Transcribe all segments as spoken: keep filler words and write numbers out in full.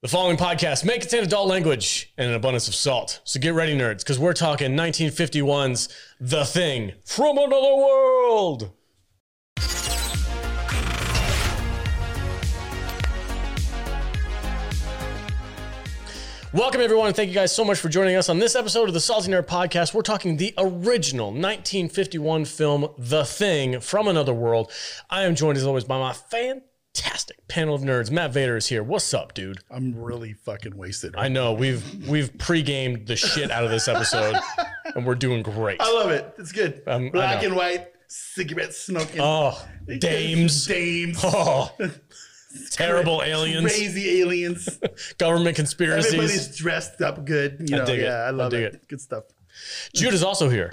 The following podcast may contain adult language and an abundance of salt. So get ready, nerds, because we're talking nineteen fifty-one's The Thing from Another World. Welcome, everyone, and thank you guys so much for joining us on this episode of the Salty Nerd Podcast. We're talking the original nineteen fifty-one film, The Thing from Another World. I am joined, as always, by my fantastic Fantastic panel of nerds. Matt Vader is here. What's up, dude? I'm really fucking wasted. Right I know. We've we've pre-gamed the shit out of this episode, and we're doing great. I love it. It's good. Um, Black and white, cigarette smoking. Oh, dames. Dames. Oh, terrible Cra- aliens. Crazy aliens. Government conspiracies. Everybody's dressed up good. You know, I dig yeah, it. I love I dig it. it. Good stuff. Jude is also here.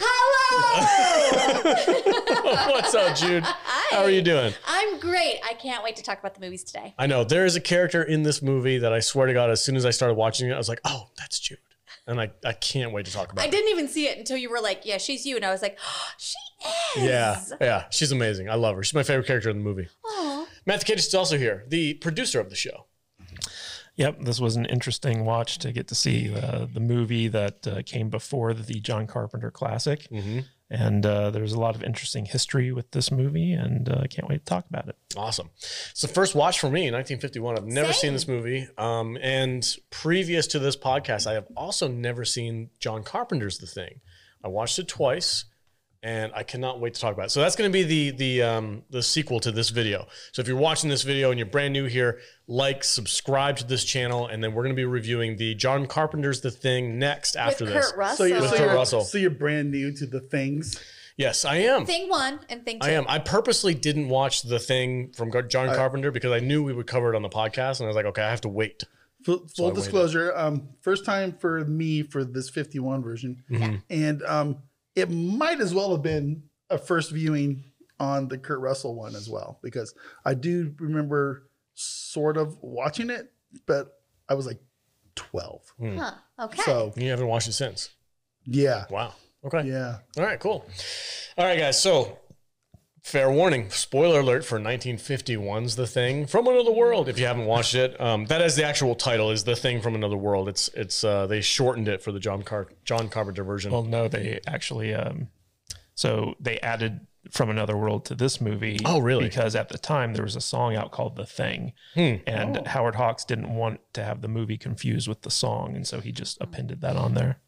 Hello! What's up, Jude? Hi. How are you doing? I'm great. I can't wait to talk about the movies today. I know. There is a character in this movie that I swear to God, as soon as I started watching it, I was like, oh, that's Jude. And I, I can't wait to talk about I it. didn't even see it until you were like, yeah, she's you. And I was like, oh, she is. Yeah, yeah. She's amazing. I love her. She's my favorite character in the movie. Aww. Matt Takaitis is also here, the producer of the show. Yep, this was an interesting watch to get to see uh, the movie that uh, came before the John Carpenter classic. Mm-hmm. And uh, there's a lot of interesting history with this movie, and I uh, can't wait to talk about it. Awesome. It's the first watch for me in nineteen fifty-one. I've never Same. seen this movie. Um, and previous to this podcast, I have also never seen John Carpenter's The Thing. I watched it twice, and I cannot wait to talk about it. So that's going to be the the um, the sequel to this video. So if you're watching this video and you're brand new here, like, subscribe to this channel, and then we're going to be reviewing the John Carpenter's The Thing next after With this. Kurt Russell. So you're, With so, Kurt you're, Russell. so you're brand new to the things. Yes, I am. Thing one and thing two. I am. I purposely didn't watch The Thing from Gar- John Carpenter because I knew we would cover it on the podcast, and I was like, okay, I have to wait. Full, So I full waited. disclosure, um, first time for me for this fifty-one version. Mm-hmm. And um, it might as well have been a first viewing on the Kurt Russell one as well, because I do remember sort of watching it, but I was like twelve. Huh. Okay. So You haven't watched it since. yeah, Wow. Okay. yeah. All right, cool. All right, guys. So, fair warning, spoiler alert for nineteen fifty-one's The Thing from Another World. If you haven't watched it, um, that is the actual title, is The Thing from Another World. It's it's uh, they shortened it for the John Car- John Carpenter version. Well, no, they actually, um, so they added From Another World to this movie. Oh, really? Because at the time there was a song out called The Thing, Hmm. and Oh. Howard Hawks didn't want to have the movie confused with the song, and so he just appended that on there.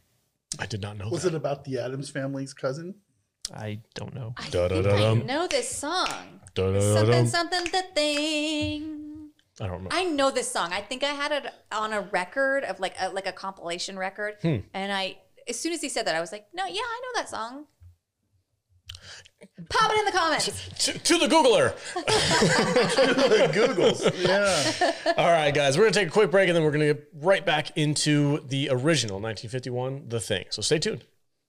I did not know Was that. it about the Addams family's cousin? I don't know. I Da, da, think da, I dum. know this song. Da, da, da, Something, dum. something, the thing. I don't remember. I know this song. I think I had it on a record of like a, like a compilation record. Hmm. And I, as soon as he said that, I was like, no, yeah, I know that song. Pop it in the comments. to, to the Googler. Googles. Yeah. All right, guys, we're going to take a quick break, and then we're going to get right back into the original nineteen fifty-one, The Thing. So stay tuned.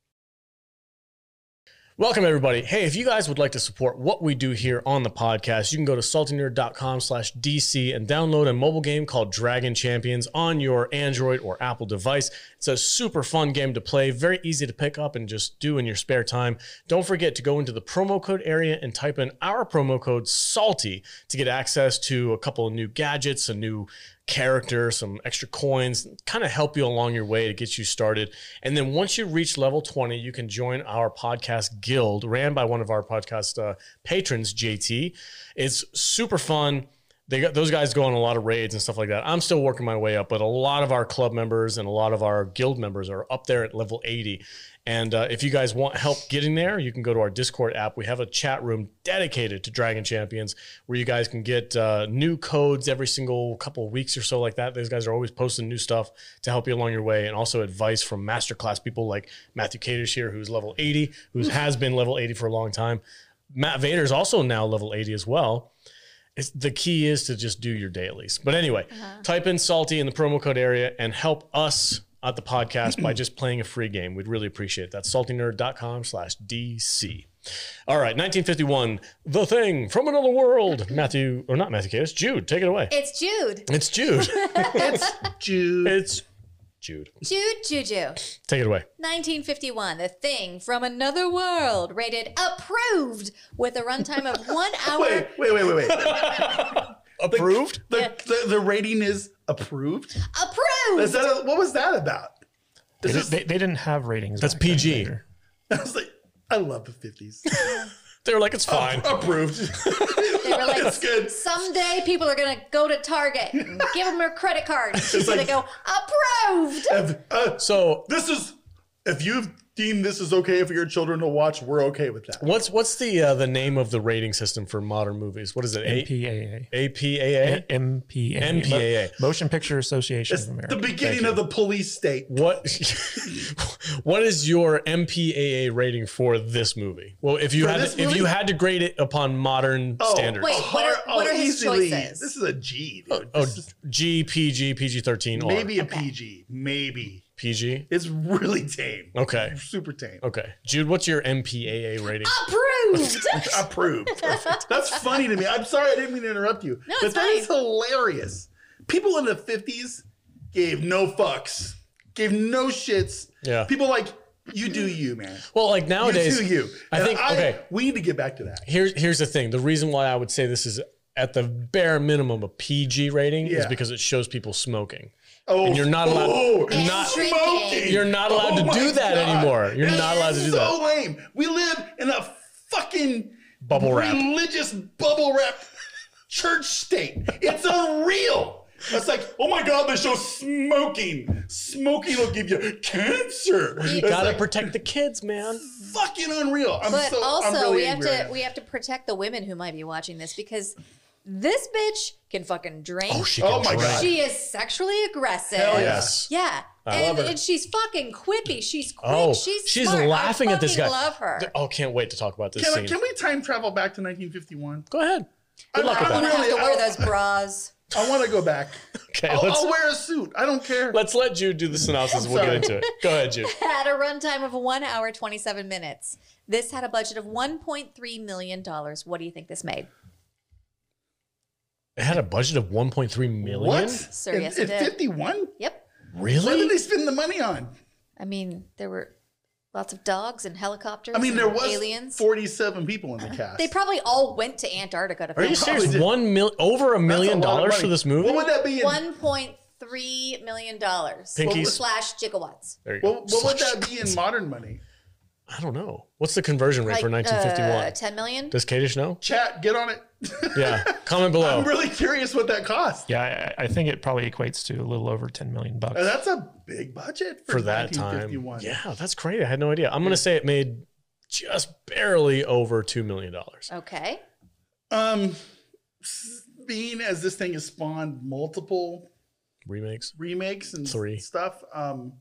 Welcome, everybody. Hey, if you guys would like to support what we do here on the podcast, you can go to saltynerd.com slash DC and download a mobile game called Dragon Champions on your Android or Apple device. It's a super fun game to play, very easy to pick up and just do in your spare time. Don't forget to go into the promo code area and type in our promo code SALTY to get access to a couple of new gadgets, a new character, some extra coins, kind of help you along your way to get you started. And then once you reach level twenty, you can join our podcast guild ran by one of our podcast uh, patrons, J T. It's super fun. They got those guys go on a lot of raids and stuff like that. I'm still working my way up, but a lot of our club members and a lot of our guild members are up there at level eighty. And uh, if you guys want help getting there, you can go to our Discord app. We have a chat room dedicated to Dragon Champions where you guys can get uh, new codes every single couple of weeks or so like that. Those guys are always posting new stuff to help you along your way, and also advice from masterclass people like Matthew Kadish here, who's level eighty, who has been level eighty for a long time. Matt Vader is also now level eighty as well. It's, the key is to just do your dailies. But anyway, uh-huh. type in Salty in the promo code area and help us at the podcast by just playing a free game. We'd really appreciate that. saltynerd.com slash DC. All right, nineteen fifty-one, The Thing from Another World. Matthew, or not Matthew Kadish, Jude, take it away. It's Jude. It's Jude. It's Jude. It's Jude. Jude Juju. Take it away. nineteen fifty-one, The Thing from Another World, rated approved with a runtime of one hour. Wait, wait, wait, wait, wait. Approved? The, Yeah. the, the rating is approved? Approved. Is that a, what was that about? They, Is did, this- they, they didn't have ratings. That's back then P G. either. I was like, I love the fifties. They were like, it's fine. Approved. They were like, That's good. someday people are gonna go to Target and give them their credit card. So they go, approved. If, uh, So this is, if you deem this is okay for your children to watch, we're okay with that. what's what's the uh, the name of the rating system for modern movies? What is it? M P A A. A P A A? M P A A. M P A A. Motion Picture Association It's of America. the beginning of the police state. What what is your M P A A rating for this movie? Well, if you For had this to, if movie? you had to grade it upon modern standards. Wait, what are- what are his easily- choices? This is a G, dude. Oh, This is G, P G, P G thirteen, or maybe a Okay. P G. Maybe. P G. It's really tame. Okay. Super tame. Okay. Jude, what's your M P A A rating? Approved. Approved. That's funny to me. I'm sorry I didn't mean to interrupt you. No, but it's that fine. is hilarious. People in the fifties gave no fucks, gave no shits. Yeah. People like, you do you, man. Well, like nowadays, you do you. I And think okay. we need to get back to that. Here's here's the thing. The reason why I would say this is at the bare minimum a P G rating is Yeah. because it shows people smoking. Oh, And you're not allowed- Oh, And not- drinking. You're not allowed Oh to my do that God. anymore. You're That not allowed to is do so that. lame. We live in a fucking Bubble wrap. religious bubble wrap church state. It's unreal. It's like, oh my God, they show smoking. Smoking will give you cancer. You It's gotta like, protect the kids, man. fucking unreal. I'm But so, also, I'm really we have angry right to now. we have to protect the women who might be watching this because this bitch can fucking drink. Oh, she Oh can my drink. God. She is sexually aggressive. Hell Yes. Yeah. I and, love her. and she's fucking quippy. She's quick. Oh, she's she's smart. laughing I at this fucking guy. love her. Oh, can't wait to talk about this Can, I- scene. can we time travel back to nineteen fifty-one? Go ahead. Good I- luck I with I that. want to have to Really, wear I- those bras. I want to go back. Okay, I'll, let's I'll wear a suit. I don't care. let's let Jude do the synopsis. and We'll get sorry. into it. Go ahead, Jude. Had a runtime of one hour, twenty-seven minutes. This had a budget of one point three million dollars. What do you think this made? It had a budget of one point three million. What? Sir, in, yes, in it did. fifty-one? Yep. What did Really? they spend the money on? I mean, there were lots of dogs and helicopters. I mean, there and was aliens. forty-seven people in the cast. They probably all went to Antarctica to Are film. you serious? did. One mil over a That's million a lot of dollars money. for this movie? What would that be in, one point three million dollars Pinkies. slash gigawatts. There you go. what, what would that be in modern money? I don't know. What's the conversion rate Like for nineteen fifty-one? uh, ten million. Does Kadish know? Chat, get on it. Yeah. Comment below. I'm really curious what that cost. Yeah, I, I think it probably equates to a little over ten million bucks. Uh, That's a big budget for, for that time. nineteen fifty-one. Yeah, that's crazy. I had no idea. I'm gonna say it made just barely over two million dollars. Okay. Um, s- being as this thing has spawned multiple Remakes. remakes and Three. stuff, um,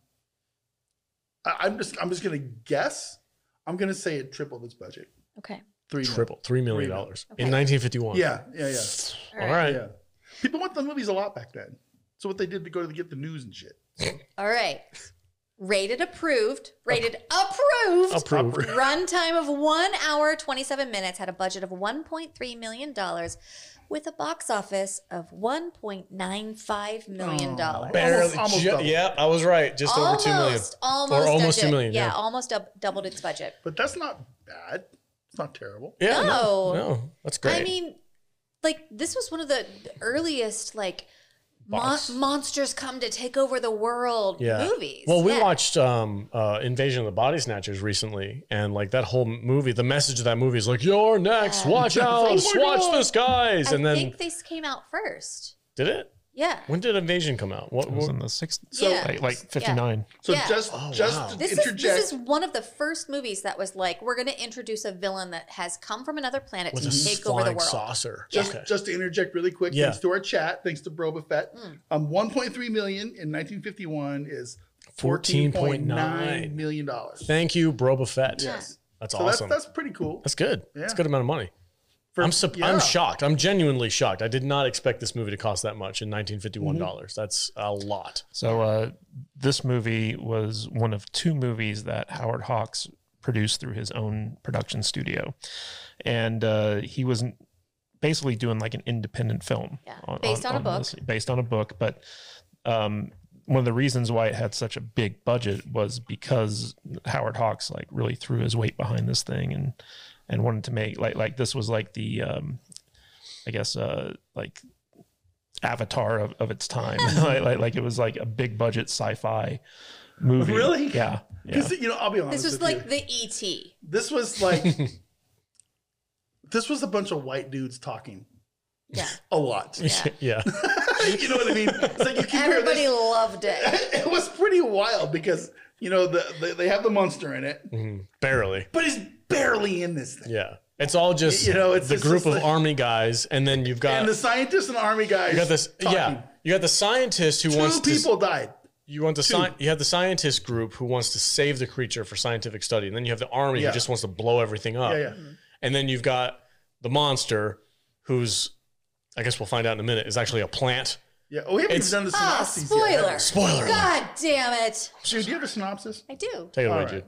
I, I'm just I'm just gonna guess. I'm gonna say it tripled its budget. Okay. Three mil. Triple three million Three dollars Okay. in nineteen fifty-one. Yeah, yeah, yeah, All right. yeah. People went to the movies a lot back then. So what they did to go to get the news and shit. All right. Rated approved. Rated approved. Approved. Runtime of one hour, twenty-seven minutes. Had a budget of one point three million dollars with a box office of one point nine five million dollars. Oh, Barely. Almost- almost ju- double. yeah, I was right. Just over two million. Almost, almost, Or almost did- two million, Yeah, yeah. almost dub- doubled its budget. But that's not bad. It's not terrible. Yeah. No. No. No. That's great. I mean, like this was one of the earliest like mon- Box. monsters come to take over the world yeah. movies. Well, we Yeah. watched um, uh, Invasion of the Body Snatchers recently, and like that whole movie, the message of that movie is like, "You're next. Yeah. Watch out. Oh my Watch God. this, guys." I And then think this came out first. did it? Yeah. When did Invasion come out? What? It was what in the sixties, So- Yeah. like, like fifty-nine. So Yeah. just Oh, just wow. to This is, interject. this is one of the first movies that was like, we're going to introduce a villain that has come from another planet with to a take over the flying world. saucer? Just, Okay. just to interject really quick, Yeah. thanks to our chat, thanks to Broba Fett, Mm. um, one point three million in nineteen fifty-one is fourteen fourteen point point nine nine million dollars. Thank you, Broba Fett. Yes, That's so awesome. that's that's pretty cool. That's good. That's a Yeah. good amount of money. For- I'm sup- yeah. I'm shocked. I'm genuinely shocked. I did not expect this movie to cost that much in nineteen fifty-one Mm-hmm. dollars. That's a lot. So uh, this movie was one of two movies that Howard Hawks produced through his own production studio, and uh, he was basically doing like an independent film. Yeah, based on a book. this- based on a book, but um, one of the reasons why it had such a big budget was because Howard Hawks like really threw his weight behind this thing and and wanted to make like like this was like the um, I guess uh, like Avatar of, of its time. like, like like it was like a big budget sci-fi movie. Really? Yeah. Yeah. Because you know, I'll be honest. This was with like you. the E T. This was like this was a bunch of white dudes talking Yeah. a lot. Yeah. Yeah. You know what I mean? It's like you compare Everybody this. loved it. It was pretty wild because you know the, the they have the monster in it, Mhm. Barely. but he's barely in this thing. Yeah. It's all just You know, it's- the it's group just of like- army guys, and then you've got And the scientists and army guys. you got this. talking. Yeah. You got the scientist who Two wants to. people died. You want the sci- you have the scientist group who wants to save the creature for scientific study, and then you have the army Yeah. who just wants to blow everything up. Yeah, yeah. And then you've got the monster, who's, I guess we'll find out in a minute, is actually a plant. Yeah. Oh, we haven't It's- even done the Ah, synopsis spoiler. yet. Spoiler. alert. God damn it. Dude, do you have a synopsis? I do. Take it away, All right. Jude.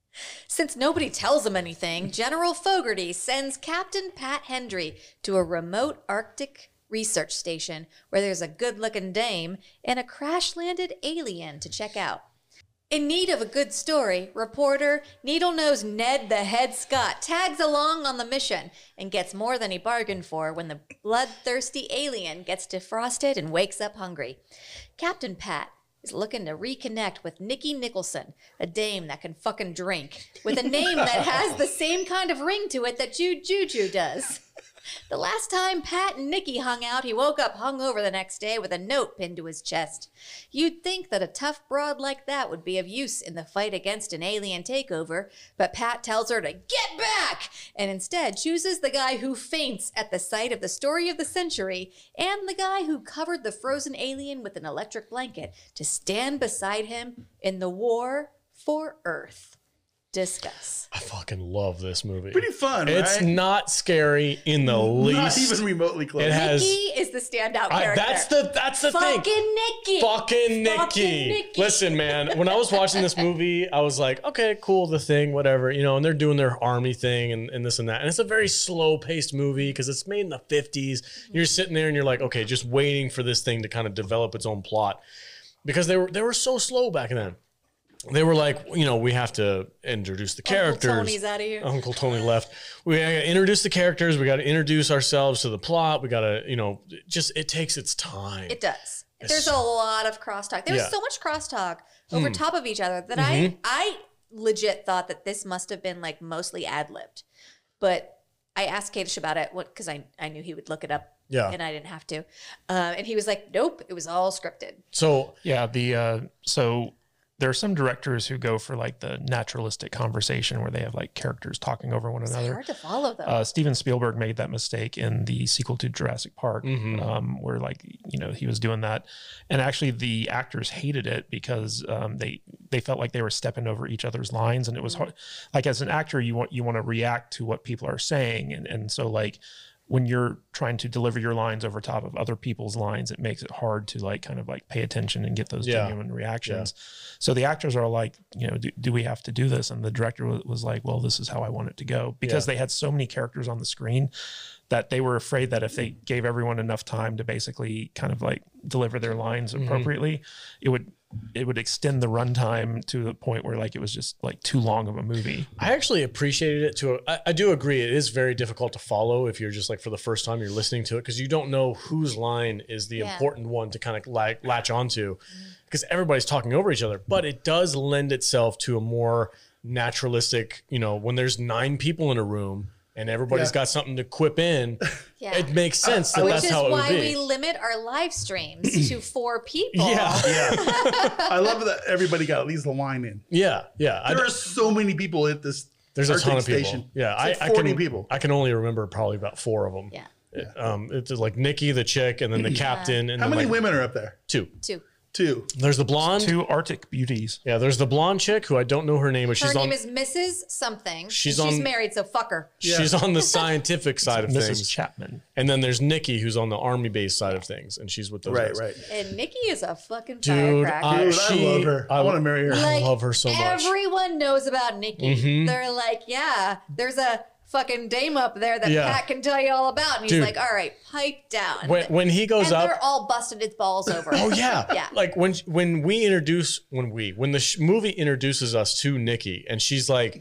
Since nobody tells him anything, General Fogarty sends Captain Pat Hendry to a remote Arctic research station where there's a good-looking dame and a crash-landed alien to check out. In need of a good story, reporter Needle-Nose Ned the Head Scott tags along on the mission and gets more than he bargained for when the bloodthirsty alien gets defrosted and wakes up hungry. Captain Pat is looking to reconnect with Nikki Nicholson, a dame that can fucking drink, with a name that has the same kind of ring to it that Jude Juju does. The last time Pat and Nikki hung out, he woke up hungover the next day with a note pinned to his chest. You'd think that a tough broad like that would be of use in the fight against an alien takeover, but Pat tells her to get back, and instead chooses the guy who faints at the sight of the story of the century and the guy who covered the frozen alien with an electric blanket to stand beside him in the war for Earth. Discuss. I fucking love this movie. Pretty fun, It's right? not scary in the least. Not even remotely close. It has. Nikki is the standout I, character. that's the that's the Fucking thing. Nikki. Fucking Nikki. Fucking Nikki. Listen, man, when I was watching this movie, I was like, okay, cool, the thing, whatever, you know, and they're doing their army thing and, and this and that. And it's a very slow paced movie because it's made in the fifties. You're sitting there and you're like, okay, just waiting for this thing to kind of develop its own plot because they were they were so slow back then. They were like, you know, we have to introduce the characters. Uncle Tony's out of here. Uncle Tony left. We gotta introduce the characters. We got to introduce ourselves to the plot. We got to, you know, just it takes its time. It does. There's a lot of crosstalk. There's Yeah. Hmm. so much crosstalk over top of each other that I Mm-hmm. I legit thought that this must have been like mostly ad libbed. But I asked Kadish about it because I, I knew he would look it up. Yeah. And I didn't have to. Uh, and he was like, nope, it was all scripted. So Yeah, the uh, so there are some directors who go for like the naturalistic conversation where they have like characters talking over one It's another. hard to follow though. Uh, Steven Spielberg made that mistake in the sequel to Jurassic Park, Mhm. um, where like you know he was doing that, and actually the actors hated it because um, they they felt like they were stepping over each other's lines, and it was hard. Like as an actor, you want you want to react to what people are saying, and and so like when you're trying to deliver your lines over top of other people's lines, it makes it hard to like kind of like pay attention and get those Yeah. genuine reactions. So the actors are like, you know, do, do we have to do this? And the director was, was like, well, this is how I want it to go, because Yeah. they had so many characters on the screen that they were afraid that if they gave everyone enough time to basically kind of like deliver their lines Mm-hmm. appropriately, it would it would extend the runtime to the point where like it was just like too long of a movie. I actually appreciated it too. I, I do agree. It is very difficult to follow if you're just like for the first time you're listening to it because you don't know whose line is the Yeah. important one to kind of like latch onto because everybody's talking over each other. But it does lend itself to a more naturalistic, you know, when there's nine people in a room and everybody's Yeah. got something to quip in, Yeah. it makes sense that Which that's is how it would why be. we limit our live streams to four people. yeah, Yeah. I love that everybody got at least a line in. yeah, yeah. I, There are so many people at this. there's a Arctic ton of people. station. Yeah, It's I, like I forty can. people. I can only remember probably about four of them. Yeah. Um, it's like Nikki, the chick, and then the captain. And How then many like women are up there? Two. Two. Two. There's the blonde. Two Arctic beauties. Yeah, there's the blonde chick who I don't know her name, but Her she's name on. is Missus Something. She's and she's on- married, so fuck her. She's on the scientific side of Missus things, Chapman. and then there's Nikki who's on the army base side of things, and she's with those Right, guys. right. And Nikki is a fucking Dude, firecracker. I, Dude, she, I love her. I, want to marry her. I love her so much. Everyone knows about Nikki. Mhm. They're like, yeah, there's a fucking dame up there that Yeah. Pat can tell you all about. And he's Dude. like, all right, pipe down. When, when he goes and up, they're all busted its balls over. oh yeah, Yeah. Like when when we introduce when we when the sh- movie introduces us to Nikki, and she's like,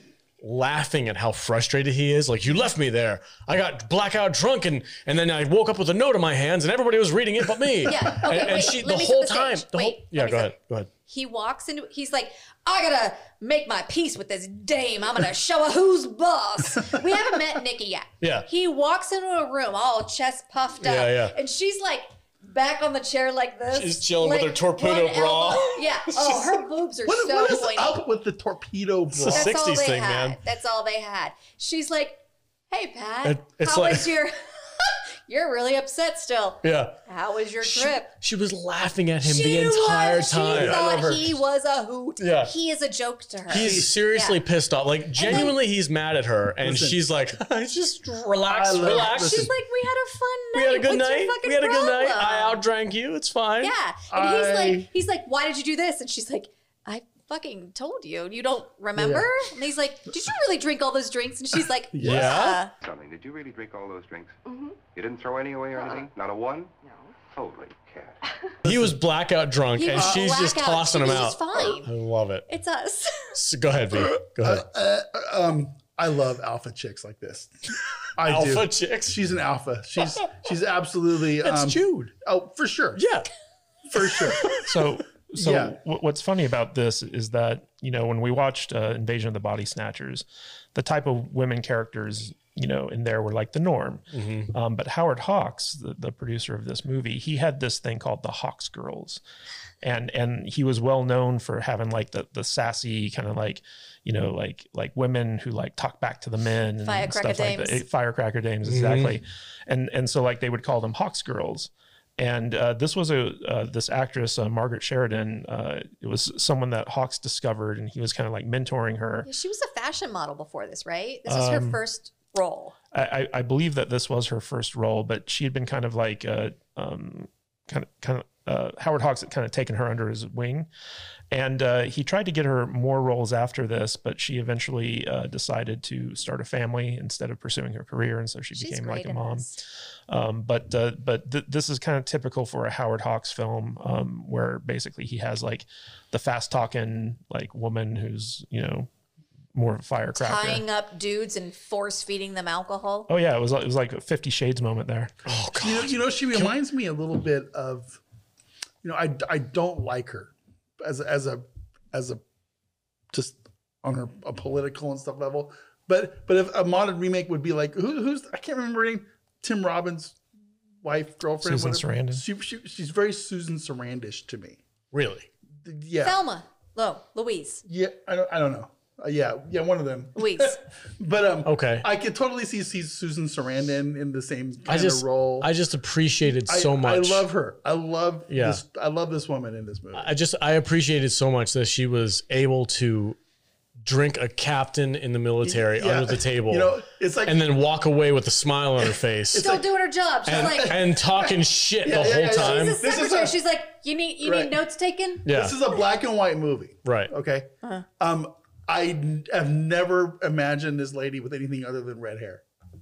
laughing at how frustrated he is. Like, you left me there. I got blackout drunk and and then I woke up with a note in my hands and everybody was reading it but me. Yeah. Okay, and, and wait, she let the me whole set the time. stage. The Wait, whole, let yeah, me go set- ahead. Go ahead. He walks into, he's like, I gotta make my peace with this dame. I'm gonna show her who's boss. We haven't met Nikki yet. Yeah. He walks into a room all chest puffed up. Yeah, yeah. And she's like back on the chair like this. She's chilling with like, her torpedo one bra. elbow- Yeah. Oh, her boobs are What, so what is pointy. up with the torpedo bra? a That's all sixties they thing, had. man. That's all they had. She's like, hey, Pat, It- it's how like- was your... You're really upset still. Yeah. How was your She, trip? she was laughing at him She the entire was, time. She I thought love her. he was a hoot. Yeah. He is a joke to her. He's seriously Yeah. pissed off. Like, genuinely, he's mad at her. And Listen. she's like, just relax, I love- relax. listen. She's like, we had a fun we night. had a good What's your night. fucking We had a good night. problem?" I outdrank you. It's fine. Yeah. And he's I- like, he's like, why did you do this? And she's like, I fucking told you. You don't remember? And he's like, did you really drink all those drinks? And she's like, Yeah. yeah. Something. Did you really drink all those drinks? Mm-hmm. You didn't throw any away or anything? Not a one? No. Holy cat. He was blackout drunk, He and was she's just blackout. tossing him She's out. just fine. I love it. It's us. So go ahead, V. Go ahead. Uh, um, I love alpha chicks like this. I Alpha do. chicks. She's an alpha. She's she's absolutely. That's um, Jude. Oh, for sure. Yeah. For sure. So, so Yeah. wh- what's funny about this is that, you know, when we watched uh, Invasion of the Body Snatchers, the type of women characters, you know, in there were like the norm. Um, but Howard Hawks, the, the producer of this movie, he had this thing called the Hawks Girls. And and he was well known for having like the the sassy kind of like, you know, like like women who like talk back to the men and Firecracker stuff like dames. that. Firecracker dames, exactly. And and so like they would call them Hawks Girls. And uh, this was a uh, this actress uh, Margaret Sheridan. Uh, it was someone that Hawks discovered, and he was kind of like mentoring her. Yeah, she was a fashion model before this, right? This was her first role. I, I, I believe that this was her first role, but she had been kind of like uh, um, kind of kind of uh, Howard Hawks had kind of taken her under his wing, and uh, he tried to get her more roles after this, but she eventually uh, decided to start a family instead of pursuing her career, and so she She's became great like a in mom. this. Um, but uh, but th- this is kind of typical for a Howard Hawks film, um, where basically he has like the fast talking like woman who's, you know, more of a firecracker. Tying up dudes and force feeding them alcohol. Oh yeah, it was it was like a Fifty Shades moment there. Oh, God. You know, you know, she reminds me a little bit of, you know, I, I don't like her as a, as a as a just on her a political and stuff level, but but if a modern remake would be like who, who's I can't remember her name, Tim Robbins' wife, girlfriend, Susan whatever. Sarandon. She, she she's very Susan Sarandish to me. Really? Yeah, Thelma. Lo, Louise. yeah, I don't I don't know. Uh, yeah, yeah, one of them. Louise. But um, Okay. I could totally see, see Susan Sarandon in the same kind I just, of role. I just appreciated I- so much. I love her. I love Yeah. this. I love this woman in this movie. I just, I appreciated so much that she was able to drink a captain in the military Yeah. under the table, You know, it's like and then walk away with a smile on her face Still like- doing her job. She's and, like, and talking shit Yeah, the yeah, whole yeah, yeah. time. she's a This is secretary. a- She's like, you need you Right. need notes taken? Yeah. this is a black and white movie. Right. Okay. Uh-huh. Um, I n- have never imagined this lady with anything other than red hair.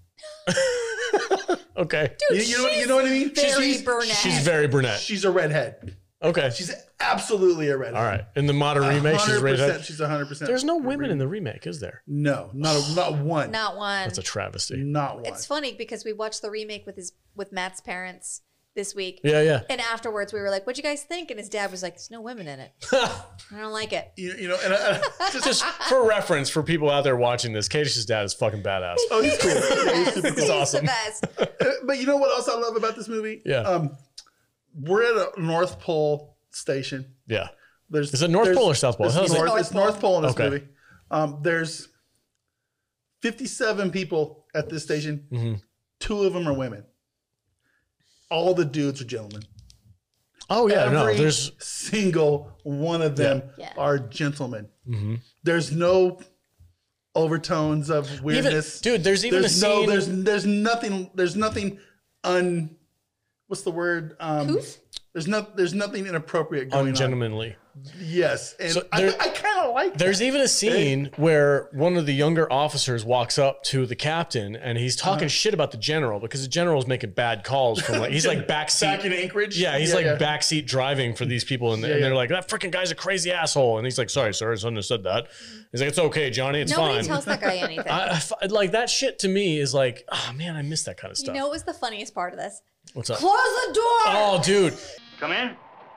Okay. You, you know, you know what I mean? very she's, brunette. She's very brunette. she's a redhead. Okay. She's absolutely a redhead. All right. In the modern remake, she's one hundred redhead. percent. She's one hundred percent. There's no women in the remake, is there? No, not a, not one. Not one. That's a travesty. Not one. It's funny because we watched the remake with his with Matt's parents this week. Yeah, yeah. And afterwards we were like, what'd you guys think? And his dad was like, there's no women in it. I don't like it. You, you know, and I, I, just, Just for reference, for people out there watching this, Kadish's dad is fucking badass. oh, he's cool. Yeah, he's super He's cool. awesome. the best. Uh, But you know what else I love about this movie? Yeah. Um, we're at a North Pole station. Yeah. There's Is it North there's- Pole or South Pole? It's How's it? North, North it's North Pole in this Okay. movie. Um, there's fifty-seven people at this station. Mm-hmm. Two of them are women. All the dudes are gentlemen. Oh, yeah. No, Every there's. single one of them Yeah. are gentlemen. Mm-hmm. There's no overtones of Even, weirdness. dude, there's even there's a no, scene. there's there's nothing, there's nothing un. What's the word? Um, Couth? There's not, there's nothing inappropriate going on. ungentlemanly. Yes, and So I, there- I kind of like. There's that. even a scene where one of the younger officers walks up to the captain and he's talking shit about the general because the general's making bad calls from like he's like backseat back in Anchorage. Yeah, he's Yeah, like yeah. backseat driving for these people, and, Yeah, and they're yeah. like, "That freaking guy's a crazy asshole." And he's like, "Sorry, sir, I shouldn't have said that." He's like, "It's okay, Johnny, it's Nobody fine." tells that guy anything. I, I f- like that shit to me is like, oh man, I miss that kind of you stuff. know what was the funniest part of this? What's up? Close the door! Oh, dude, Come in.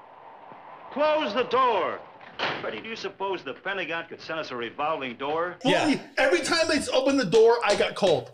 Close the door. Freddie, do you suppose the Pentagon could send us a revolving door? Yeah. Fully, every time they opened the door, I got cold.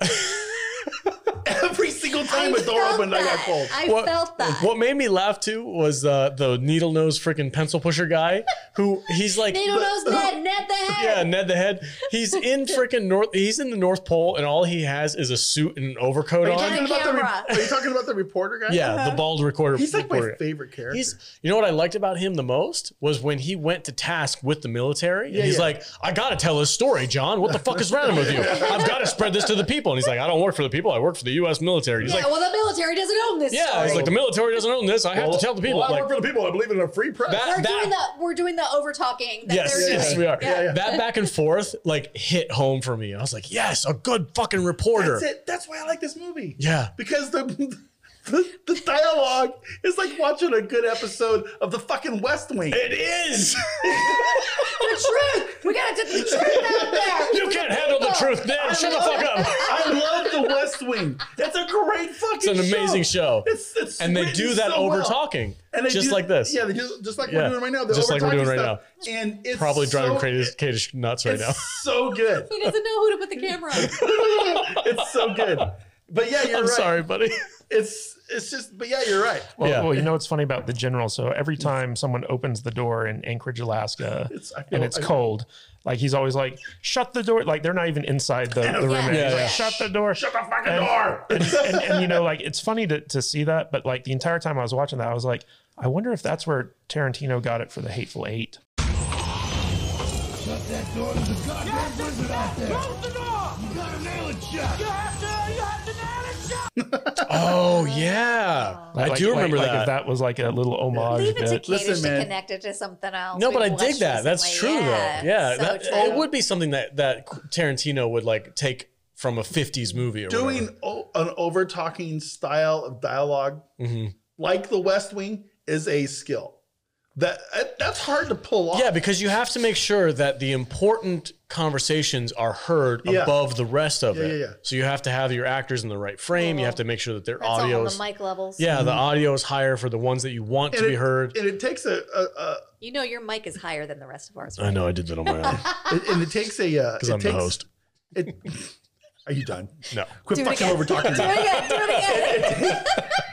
Every single time I a door felt opened, I got that. cold. I felt that. What made me laugh too was uh, the needle nose freaking pencil pusher guy, who he's like, Needle nose Ned, Ned the head. yeah, Ned the Head. He's in freaking North. He's in the North Pole, and all he has is a suit and an overcoat Are you, on. talking about the re- camera. are you talking about the reporter guy? Yeah, the bald recorder. He's like my reporter. favorite character. He's, you know what I liked about him the most was when he went to task with the military. And Yeah, he's yeah. like, I gotta tell this story, John. What the fuck is wrong with you? I've got to spread this to the people. And he's like, I don't work for the people. I work for the U S military. He's Yeah, like, well, the military doesn't own this yeah, story. he's like, the military doesn't own this. I have Well, to tell the people. Well, I like, work for the people. I believe in a free press. that, we're that, doing the we're doing the over talking. yes, they're yes, doing. we are. Yeah, yeah. That back and forth like hit home for me. I was like, yes, a good fucking reporter. That's it. That's why I like this movie. Yeah. Because the, the the dialogue is like watching a good episode of the fucking West Wing. It is. The truth. We gotta get the truth out there. You can't handle the truth, Ned. Shut the fuck up. I love the West Wing. It's a great fucking It's an amazing show. It's, it's And they written do that so over well. talking. And they Just do- like this. Yeah, they do, just like Yeah. we're doing right now. The Just like we're doing over-talking right stuff. And it's Probably driving so, Kadish, Kadish nuts right it's now. so good. He doesn't know who to put the camera on. It's so good. But yeah, you're I'm right. sorry, buddy. It's it's just, but yeah, you're right. Well, Yeah. well, you know what's funny about the general? So every time someone opens the door in Anchorage, Alaska, It's- I feel- and it's I- cold, like he's always like, "Shut the door!" Like they're not even inside the, the room. Yeah. He's Yeah, like, yeah. "Shut the door!" Shut the fucking And- door. and, and, and you know, like it's funny to, to see that, but like the entire time I was watching that, I was like, I wonder if that's where Tarantino got it for the Hateful Eight. Shut that door. There's a goddamn blizzard out there. Close the door. You gotta nail it shut. You have to, you have to nail it shut. Oh yeah, I Like- do like- remember like that. if that was like a little homage. Leave it to bit. Kadish Listen, to man. connect it to something else. No, we but I watched dig that. That's recently. true Yeah, though. Yeah, so that, true. it would be something that that Tarantino would like take from a fifties movie or Doing whatever. o- an over talking style of dialog Mm-hmm. like the West Wing is a skill. That that's hard to pull off. Yeah, because you have to make sure that the important conversations are heard Yeah. above the rest of Yeah, it. yeah, yeah. So you have to have your actors in the right frame. You have to make sure that their That's all on audio the is mic levels. yeah, the audio is higher for the ones that you want and to it, be heard. And it takes a, a, a You know your mic is higher than the rest of ours. I Right? know I did that on my own it, and it takes a uh, because it I'm the takes- host. It, are you done? No. Quit Do it fucking again. over talking. Do it again. Do it again.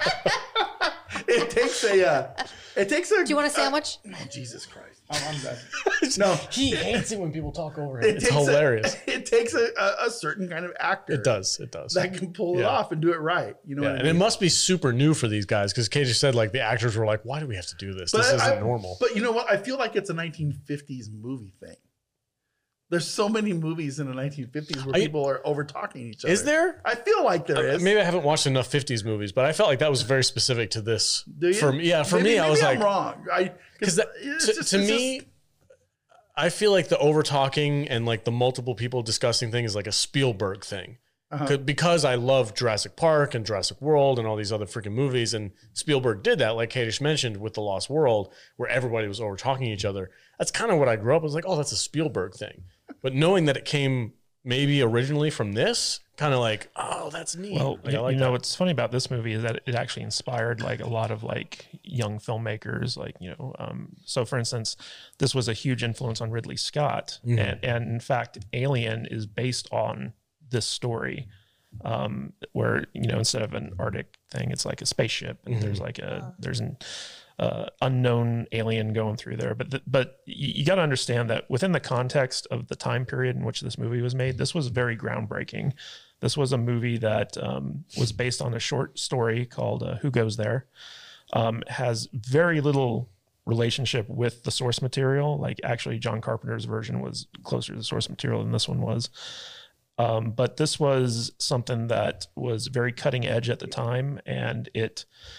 It takes a. Uh, it takes a. Do you want a sandwich? Oh, Jesus Christ! I'm, I'm done. No, He hates it when people talk over him. it It's takes hilarious. A, it takes a, a, a certain kind of actor. It does. It does. That can pull it Yeah. off and do it right. You know Yeah, what I and mean? it must be super new for these guys because Cage said like the actors were like, "Why do we have to do this? This I- isn't I- normal." But you know what? I feel like it's a nineteen fifties movie thing. There's so many movies in the nineteen fifties where Are you- people are over talking each other. Is there? I feel like there Uh, is. Maybe I haven't watched enough fifties movies, but I felt like that was very specific to this. Do you? For me, yeah, for Maybe- me, I was maybe like, I'm wrong. I because it's to, just- to it's me, just- I feel like the over talking and like the multiple people discussing thing is like a Spielberg thing. Uh-huh. 'Cause- Because I love Jurassic Park and Jurassic World and all these other freaking movies, and Spielberg did that, like Kadish mentioned, with The Lost World, where everybody was over talking each other. That's kind of what I grew up. I was like, oh, that's a Spielberg thing. But knowing that it came maybe originally from this, kind of like, oh, that's neat. Well, Like, you, I like you know that. what's funny about this movie is that it actually inspired like a lot of like young filmmakers. Like you know, um, so for instance, this was a huge influence on Ridley Scott, Mm-hmm. and, and in fact, Alien is based on this story, um, where you know instead of an Arctic thing, it's like a spaceship, and Mm-hmm. there's like a there's an uh, unknown alien going through there. But the, but you, you got to understand that within the context of the time period in which this movie was made, this was very groundbreaking. This was a movie that um, was based on a short story called uh, Who Goes There. Um, has very little relationship with the source material. Like actually John Carpenter's version was closer to the source material than this one was. Um, but this was something that was very cutting edge at the time, and it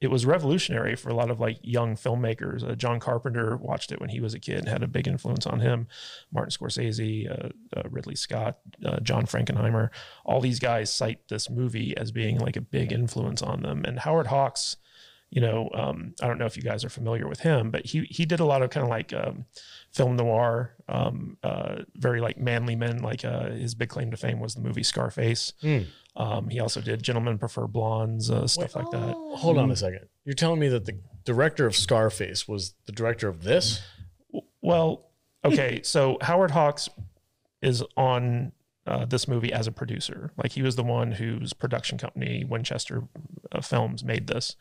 it was revolutionary for a lot of like young filmmakers. Uh, John Carpenter watched it when he was a kid and had a big influence on him. Martin Scorsese, uh, uh, Ridley Scott, uh, John Frankenheimer, all these guys cite this movie as being like a big influence on them. And Howard Hawks, you know, um, I don't know if you guys are familiar with him, but he he did a lot of kind of like um, film noir, um, uh, very like manly men. Like uh, his big claim to fame was the movie Scarface. Mm. Um, he also did Gentlemen Prefer Blondes, uh, stuff Wait, like that. Oh. Hold on a second. You're telling me that the director of Scarface was the director of this? Well, okay. So Howard Hawks is on uh, this movie as a producer. Like he was the one whose production company, Winchester uh, Films, made this.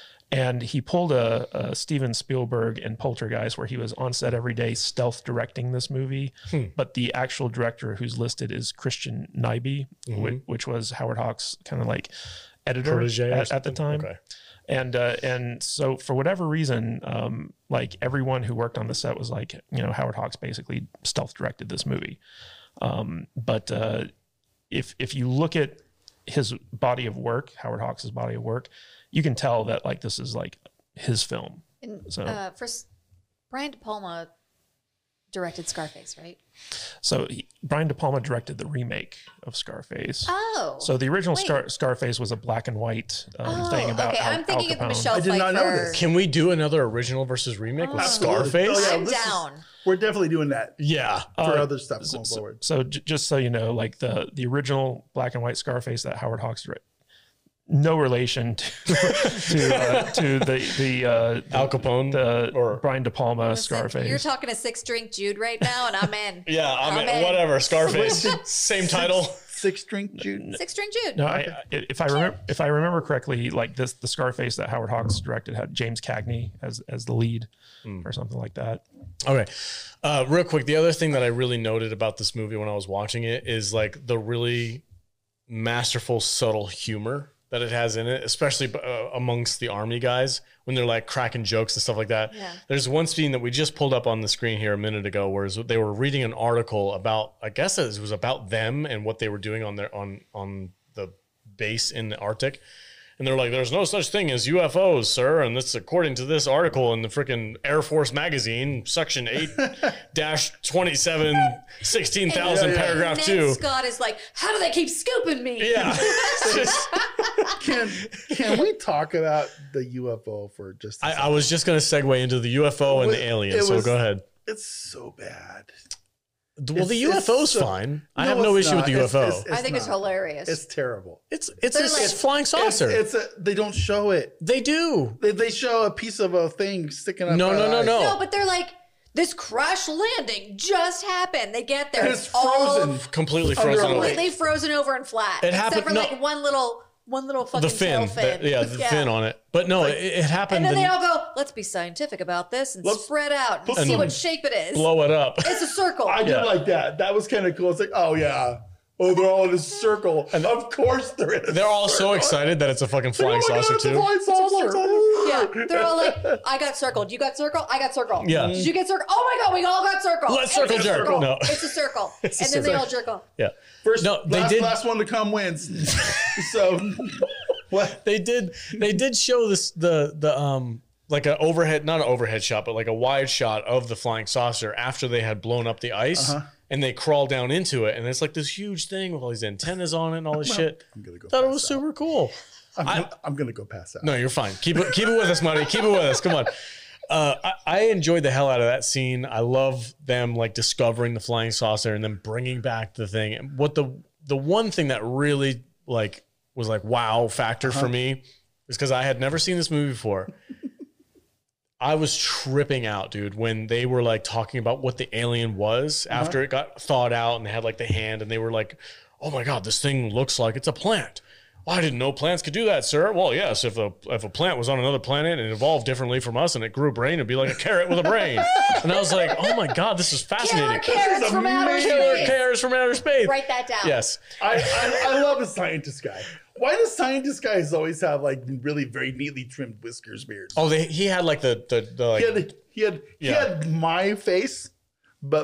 And he pulled a, a Steven Spielberg in Poltergeist where he was on set every day stealth directing this movie. Hmm. But the actual director who's listed is Christian Nyby, mm-hmm. which, which was Howard Hawks' kind of like editor at, at the time. Okay. And uh, and so for whatever reason, um, like everyone who worked on the set was like, you know, Howard Hawks basically stealth directed this movie. Um, but uh, if if you look at his body of work, Howard Hawks' body of work, you can tell that like this is like his film. And, so uh, first, Brian De Palma directed Scarface, right? So he, Brian De Palma directed the remake of Scarface. Oh, so the original Scar, Scarface was a black and white um, oh, thing about. Okay, Al, I'm thinking Al of the Michelle I did not know this. Can we do another original versus remake oh. with Scarface? Oh, yeah, I'm down. Is, we're definitely doing that. Yeah, for uh, other stuff going so, forward. So, so j- just so you know, like the the original black and white Scarface that Howard Hawks directed. No relation to to, uh, to the the uh, Al Capone the or Brian De Palma Scarface. You're talking a six drink Jude right now, and I'm in. yeah, I'm, I'm in. in. Whatever. Scarface, same six, title. Six drink Jude. Six drink Jude. No, I, if I remember if I remember correctly, like this, the Scarface that Howard Hawks directed had James Cagney as as the lead, mm. or something like that. Okay, uh, real quick. The other thing that I really noted about this movie when I was watching it is like the really masterful, subtle humor that it has in it, especially uh, amongst the army guys when they're like cracking jokes and stuff like that. Yeah. There's one scene that we just pulled up on the screen here a minute ago, where they were reading an article about, I guess it was about them and what they were doing on their on on the base in the Arctic. And they're like, there's no such thing as U F Os, sir. And this, according to this article in the freaking Air Force magazine, section eight dash twenty-seven, sixteen thousand, yeah, yeah. paragraph Ned two. Scott is like, how do they keep scooping me? Yeah. Just, can can we talk about the U F O for just a I, I was just going to segue into the U F O and was, the aliens. So was, go ahead. It's so bad. Well, it's, the U F O's so, fine. I no, have no issue not. with the U F O. It's, it's, it's I think not. it's hilarious. It's terrible. It's it's a, like, it's flying saucer. It's, it's a, they don't show it. They do. They, they show a piece of a thing sticking out. No, no, no, no. No, but they're like, this crash landing just happened. They get there. And it's frozen. Completely frozen. Under- Completely frozen over and flat. It except happened- for no. like one little one little fucking The fin. tail fin. The- yeah, the fin on it. But no, Like- it, it happened. And then the- they all go, let's be scientific about this and Let's- spread out and let's- see and what shape it is. blow it up. It's a circle. I did Yeah. like that. That was kind of cool. It's like, oh yeah, oh they're all in a circle. And of course they're in. A They're all so circle. excited that it's a fucking flying Oh my God, saucer it's a too. flying saucer. Yeah, they're all like, I got circled. You got circle? I got circle. Yeah. Did you get circle? Oh my God, we all got circle. Let's It's circle a jerk. circle. No. It's a circle. It's a and then they circle. all jerk off. Yeah. First, No, they last, did- last one to come wins. So what? They did. They did show this the the um like an overhead, not an overhead shot, but like a wide shot of the flying saucer after they had blown up the ice, Uh-huh. and they crawl down into it, and it's like this huge thing with all these antennas on it and all this shit. I'm gonna go. Thought it pass was out. super cool. I'm, I- gonna, I'm gonna go pass out. No, you're fine. Keep it keep it with us, Muddy. Keep it with us. Come on. Uh, I, I enjoyed the hell out of that scene. I love them like discovering the flying saucer and then bringing back the thing. And what the the one thing that really like was like wow factor Uh-huh. for me is because I had never seen this movie before. I was tripping out, dude, when they were like talking about what the alien was Uh-huh. after it got thawed out and they had like the hand and they were like, oh my God, this thing looks like it's a plant. Well, I didn't know plants could do that, sir. Well, yes, if a if a plant was on another planet and evolved differently from us and it grew a brain, it'd be like a carrot with a brain. And I was like, oh my God, this is fascinating. Killer carrots from outer Killer space. carrots from outer space. Write that down. Yes. I, I I love a scientist guy. Why do scientist guys always have like really very neatly trimmed whiskers, beards? Oh, they, he had like the the, the like He had he had he Yeah. had my face, but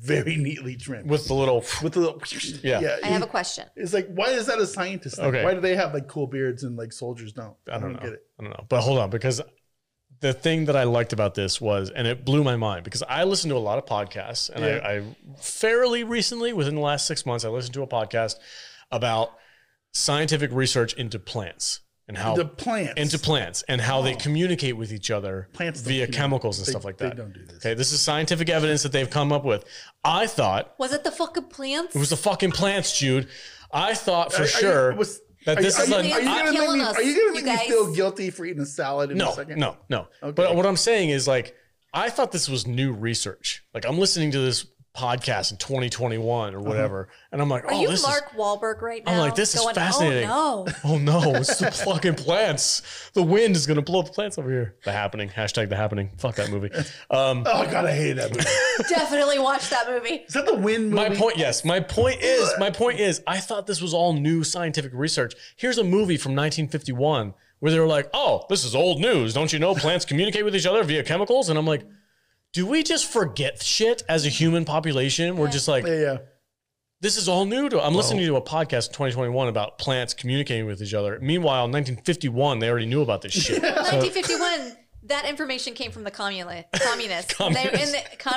very neatly trimmed. with the little. With the little, Yeah. yeah. I have a question. It's like, why is that a scientist thing? Okay. Why do they have like cool beards and like soldiers don't? I don't know. get it. I don't know. But hold on, because the thing that I liked about this was, and it blew my mind, because I listen to a lot of podcasts, and Yeah. I, I fairly recently, within the last six months, I listened to a podcast about scientific research into plants and how The plants. into plants and how they communicate with each other Plants don't via communicate. chemicals and They- stuff like they that. don't do this. Okay, this is scientific evidence that they've come up with. I thought Was it the fucking plants? it was the fucking plants, Jude. I thought for Are- are sure you, was, that are, this you- is are, a- you, are you I- gonna make killing me, us, are you gonna you make me guys. feel guilty for eating a salad in no, a second? no, no. Okay. But what I'm saying is, like, I thought this was new research. Like, I'm listening to this podcast in twenty twenty-one or whatever, and I'm like, Are oh, you this is. Mark Wahlberg right now? I'm like, this is going, fascinating. Oh, no. Oh no, it's the fucking plants. The wind is gonna blow the plants over here. The Happening. Hashtag The Happening. Fuck that movie. Um, Oh god, I hate that movie. Definitely watch that movie. Is that the wind movie? my point, yes. My point is, my point is, I thought this was all new scientific research. Here's a movie from nineteen fifty-one where they were like, oh, this is old news. Don't you know plants communicate with each other via chemicals? And I'm like, do we just forget shit as a human population? We're just like, Yeah, yeah. this is all new to. I'm listening to a podcast in twenty twenty-one about plants communicating with each other. Meanwhile, in nineteen fifty-one, they already knew about this shit. nineteen fifty-one, that information came from the communi- communists. And they were in the, con-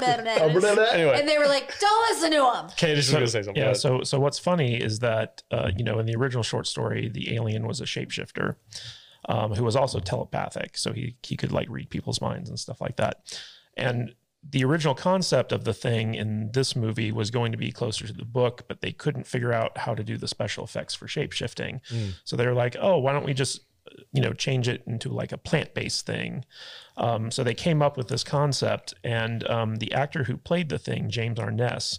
Anyway, and they were like, don't listen to them. Kate is So- going to say something. Yeah. Go ahead. So, so what's funny is that uh, you know, in the original short story, the alien was a shapeshifter um, who was also telepathic, so he he could like read people's minds and stuff like that. And the original concept of the thing in this movie was going to be closer to the book, but they couldn't figure out how to do the special effects for shapeshifting. So they were like, "Oh, why don't we just you know change it into like a plant-based thing?" Um, so they came up with this concept, and um, the actor who played the thing, James Arness,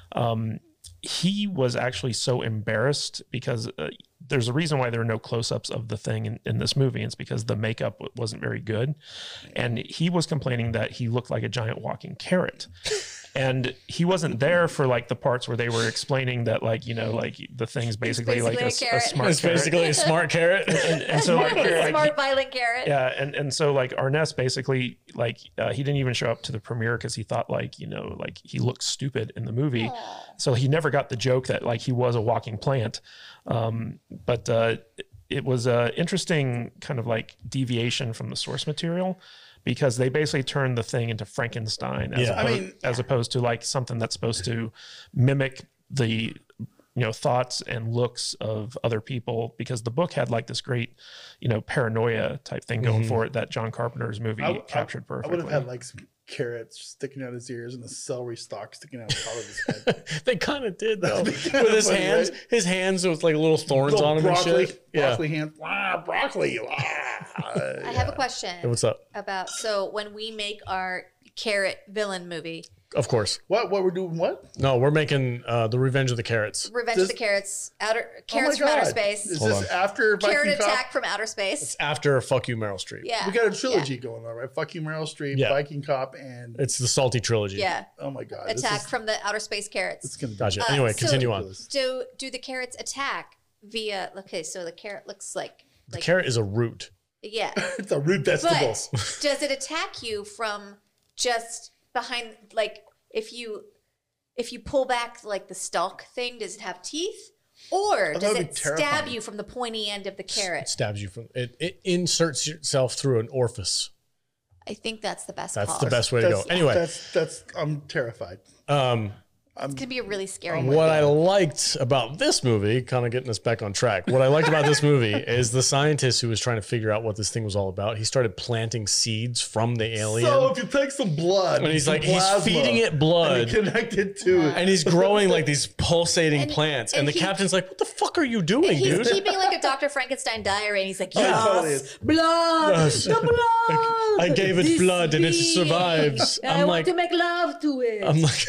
um, he was actually so embarrassed because uh, there's a reason why there are no close-ups of the thing in, in this movie. It's because the makeup w- wasn't very good. And he was complaining that he looked like a giant walking carrot. And he wasn't there for like the parts where they were explaining that, like, you know, like the thing's basically, basically like a a, s- a carrot. smart It's carrot. basically a smart carrot. And, and so like, like, Smart, violent carrot. yeah, and, and so like Arness basically like uh, he didn't even show up to the premiere because he thought like you know like he looked stupid in the movie, so he never got the joke that like he was a walking plant. Um, but uh, it was a interesting kind of like deviation from the source material because they basically turned the thing into Frankenstein as, Yeah. I opposed, mean- as opposed to like something that's supposed to mimic the you know thoughts and looks of other people, because the book had like this great you know paranoia type thing going for it that John Carpenter's movie I, captured I, I perfectly. would have had like some carrots sticking out his ears and the celery stalk sticking out the top of his head. They kind of did though. That'd be With kinda his funny, hands, right? his hands with like little thorns Little on them broccoli, and shit. Yeah. broccoli hands. Ah, broccoli. Ah. I have a question Hey, what's up? about so when we make our carrot villain movie, Of course. What? What we're doing? What? No, we're making uh, the Revenge of the Carrots. Revenge Does- of the Carrots, outer Oh my carrots from outer God. space, Is Hold this on. after Viking carrot Cop? attack from outer space. After Fuck You, Meryl Streep. Yeah, We got a trilogy going on, right? Fuck you, Meryl Streep, Yeah. Viking Cop, and It's the Salty Trilogy. yeah, oh my god, this attack is- from the outer space carrots. It's gonna be Gotcha. Uh, anyway, so- continue on. Do do the carrots attack via? Okay, so the carrot looks like The like carrot is a root. yeah, It's a root vegetable. but does it attack you from just behind? Like if you if you pull back like the stalk thing, does it have teeth, or that does would be it stab terrifying. you from the pointy end of the It carrot? stabs you from it. It inserts itself through an orifice. I think that's the best. That's call. the best way to go. That's- Anyway, that's that's. I'm terrified. um, It's gonna be a really scary. what I liked about this movie, kind of getting us back on track, what I liked about this movie is the scientist who was trying to figure out what this thing was all about. He started planting seeds from the alien. So if you take some blood, And he's some like, he's plasma, feeding it blood. and you connect it to it. and he's growing like these pulsating And- plants. And, and the he- captain's like, what the fuck are you doing, He's dude? keeping like a Doctor Frankenstein diary, and he's like, Oh, yes, it totally is. blood, Yes. the blood. I gave it This blood and it being. survives. I I'm want like, to make love to it. I'm like,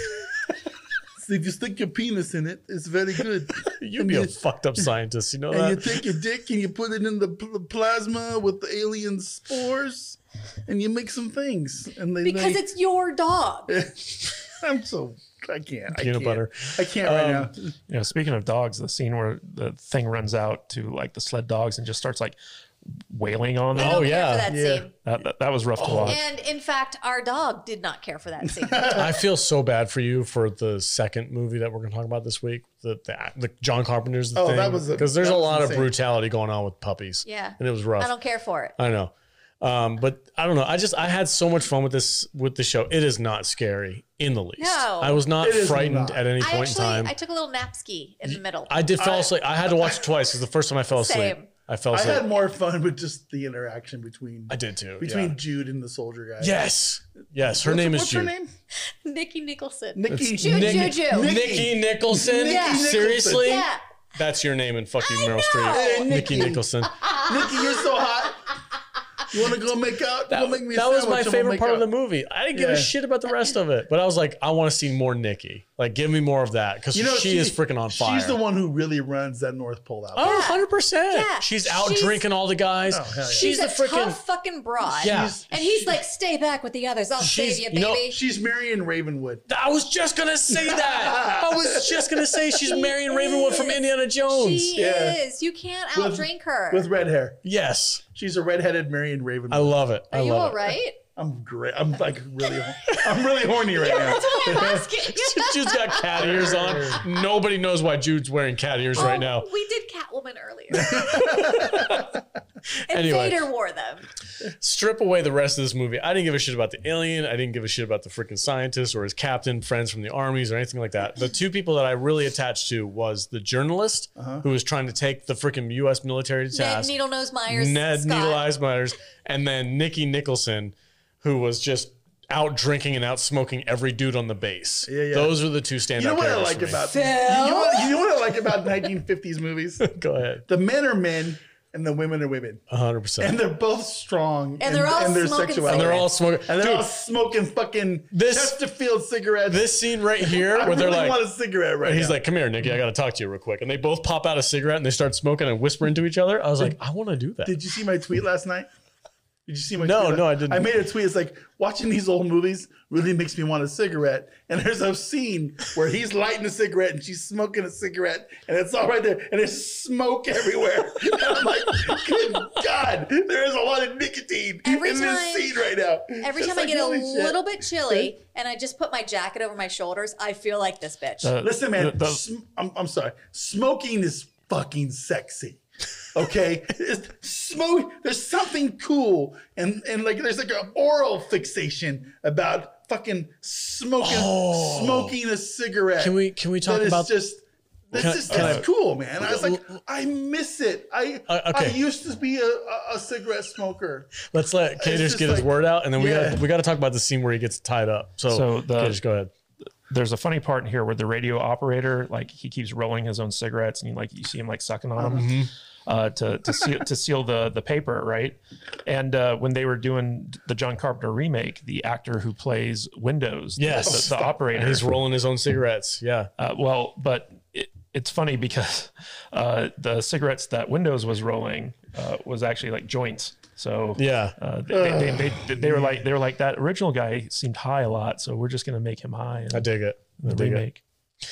So if you stick your penis in it, it's very good. you'd And be a you- fucked up scientist, you know And you that? take your dick and you put it in the pl- plasma with the alien spores, and you make some things. And they because they, it's your dog. I'm so I can't. I Peanut can't. butter. I can't right Um, now. You know, speaking of dogs, the scene where the thing runs out to like the sled dogs and just starts like wailing on I them. don't Oh, care yeah. for that Yeah. scene. That, that, that was rough to watch. And in fact, our dog did not care for that scene. I feel so bad for you for the second movie that we're going to talk about this week. The, the, the John Carpenter's the Oh, thing. that was a- because there's that a was lot insane. of brutality going on with puppies. Yeah. And it was rough. I don't care for it. I know. Um, but I don't know. I just I had so much fun with this with the show. It is not scary in the least. No. I was not It is frightened not. at any I point actually, in time. I took a little nap ski in the middle. I did fall asleep. I had to watch it twice because the first time I fell asleep, Same. I fell I asleep. had more fun with just the interaction between I did too. between yeah. Jude and the soldier guy. Yes. Yes. Her What's- name is what's Jude. her name? Nikki Nicholson. Nikki. Ju- Nick- Juju. Nick- Nikki Nicholson. Nikki Nicholson. Seriously? Yeah. That's your name in fucking I Meryl know. Streep. Hey, Nikki Nikki. Nicholson. Nikki, you're so hot. You want to go make out? That, go make me a that was sandwich my and we'll favorite make part of out. the movie. I didn't give a Yeah. shit about the rest of it, but I was like, I want to see more Nikki. Like, give me more of that because You know, she, is freaking on fire. She's the one who really runs that North Pole out. Oh, Yeah. one hundred percent. Yeah. She's out She's- drinking all the guys. Oh, hell yeah. She's She's the a freaking. tough fucking broad. Yeah. She's- And he's like, stay back with the others. I'll She's- save you, you know, baby. She's Marion Ravenwood. I was just gonna say that. I was just gonna say she's Marion Ravenwood from is. Indiana Jones. She Yeah. is. You can't With- outdrink her. With red hair. Yes, She's a redheaded Marion Ravenwood. I love it. I Are you love all it. right? I'm great. I'm like really, I'm really horny right now. That's why I'm asking. Jude's got cat ears on. Nobody knows why Jude's wearing cat ears right now. Oh, we did Catwoman earlier. And Anyway. Vader wore them. Strip away the rest of this movie. I didn't give a shit about the alien. I didn't give a shit about the freaking scientist or his captain, friends from the armies, or anything like that. The two people that I really attached to was the journalist who was trying to take the freaking U S military to Ned task. Needle Nose Myers. Ned Scott. Needle Eyes Myers, and then Nikki Nicholson, who was just out drinking and out smoking every dude on the base. Yeah, yeah. Those are the two standout You know what I characters like for me. about you know, what, you know what I like about nineteen fifties movies? Go ahead. The men are men and the women are women, one hundred percent. and they're both strong. And they're all and their smoking sexuality. And they're all smoking. And they're Dude, all smoking fucking This- Chesterfield cigarettes. this scene right here I where they're really like, want a cigarette right he's now. like, come here, Nikki, I got to talk to you real quick. And they both pop out a cigarette and they start smoking and whispering to each other. I was like, I want to do that. Did you see my tweet last night? Did you see my No, tweet? no, I didn't. I made a tweet. It's like, watching these old movies really makes me want a cigarette. And there's a scene where he's lighting a cigarette and she's smoking a cigarette, and it's all right there, and there's smoke everywhere. And I'm like, good God, there is a lot of nicotine Every in time- this scene right now. Every It's time like, I get a holy shit. little bit chilly and I just put my jacket over my shoulders, I feel like this bitch. Uh, Listen, man, the- the- sm- I'm, I'm sorry. Smoking is fucking sexy. Okay, it's smoke. There's something cool, and and like there's like an oral fixation about fucking smoking, Oh. smoking a cigarette. Can we can we talk that is about just? That's Can I- just can that's I- cool, man. I was like, I miss it. I Uh, okay. I used to be a, a, a cigarette smoker. Let's let Caters just get his like- word out, and then we Yeah. got we got to talk about the scene where he gets tied up. So, So the- Caters, go ahead. There's a funny part in here where the radio operator, like, he keeps rolling his own cigarettes, and you like you see him like sucking on them Mm-hmm. uh, to to seal to seal the the paper, right? And uh, when they were doing the John Carpenter remake, the actor who plays Windows, the- Yes. the, the operator, And he's rolling his own cigarettes. Yeah. Uh, well, but it, it's funny because uh, the cigarettes that Windows was rolling uh, was actually like joints. So Yeah. uh, they, they, they, they, they were like they were like that original guy seemed high a lot, so we're just gonna make him high in I dig it. I the dig it. remake.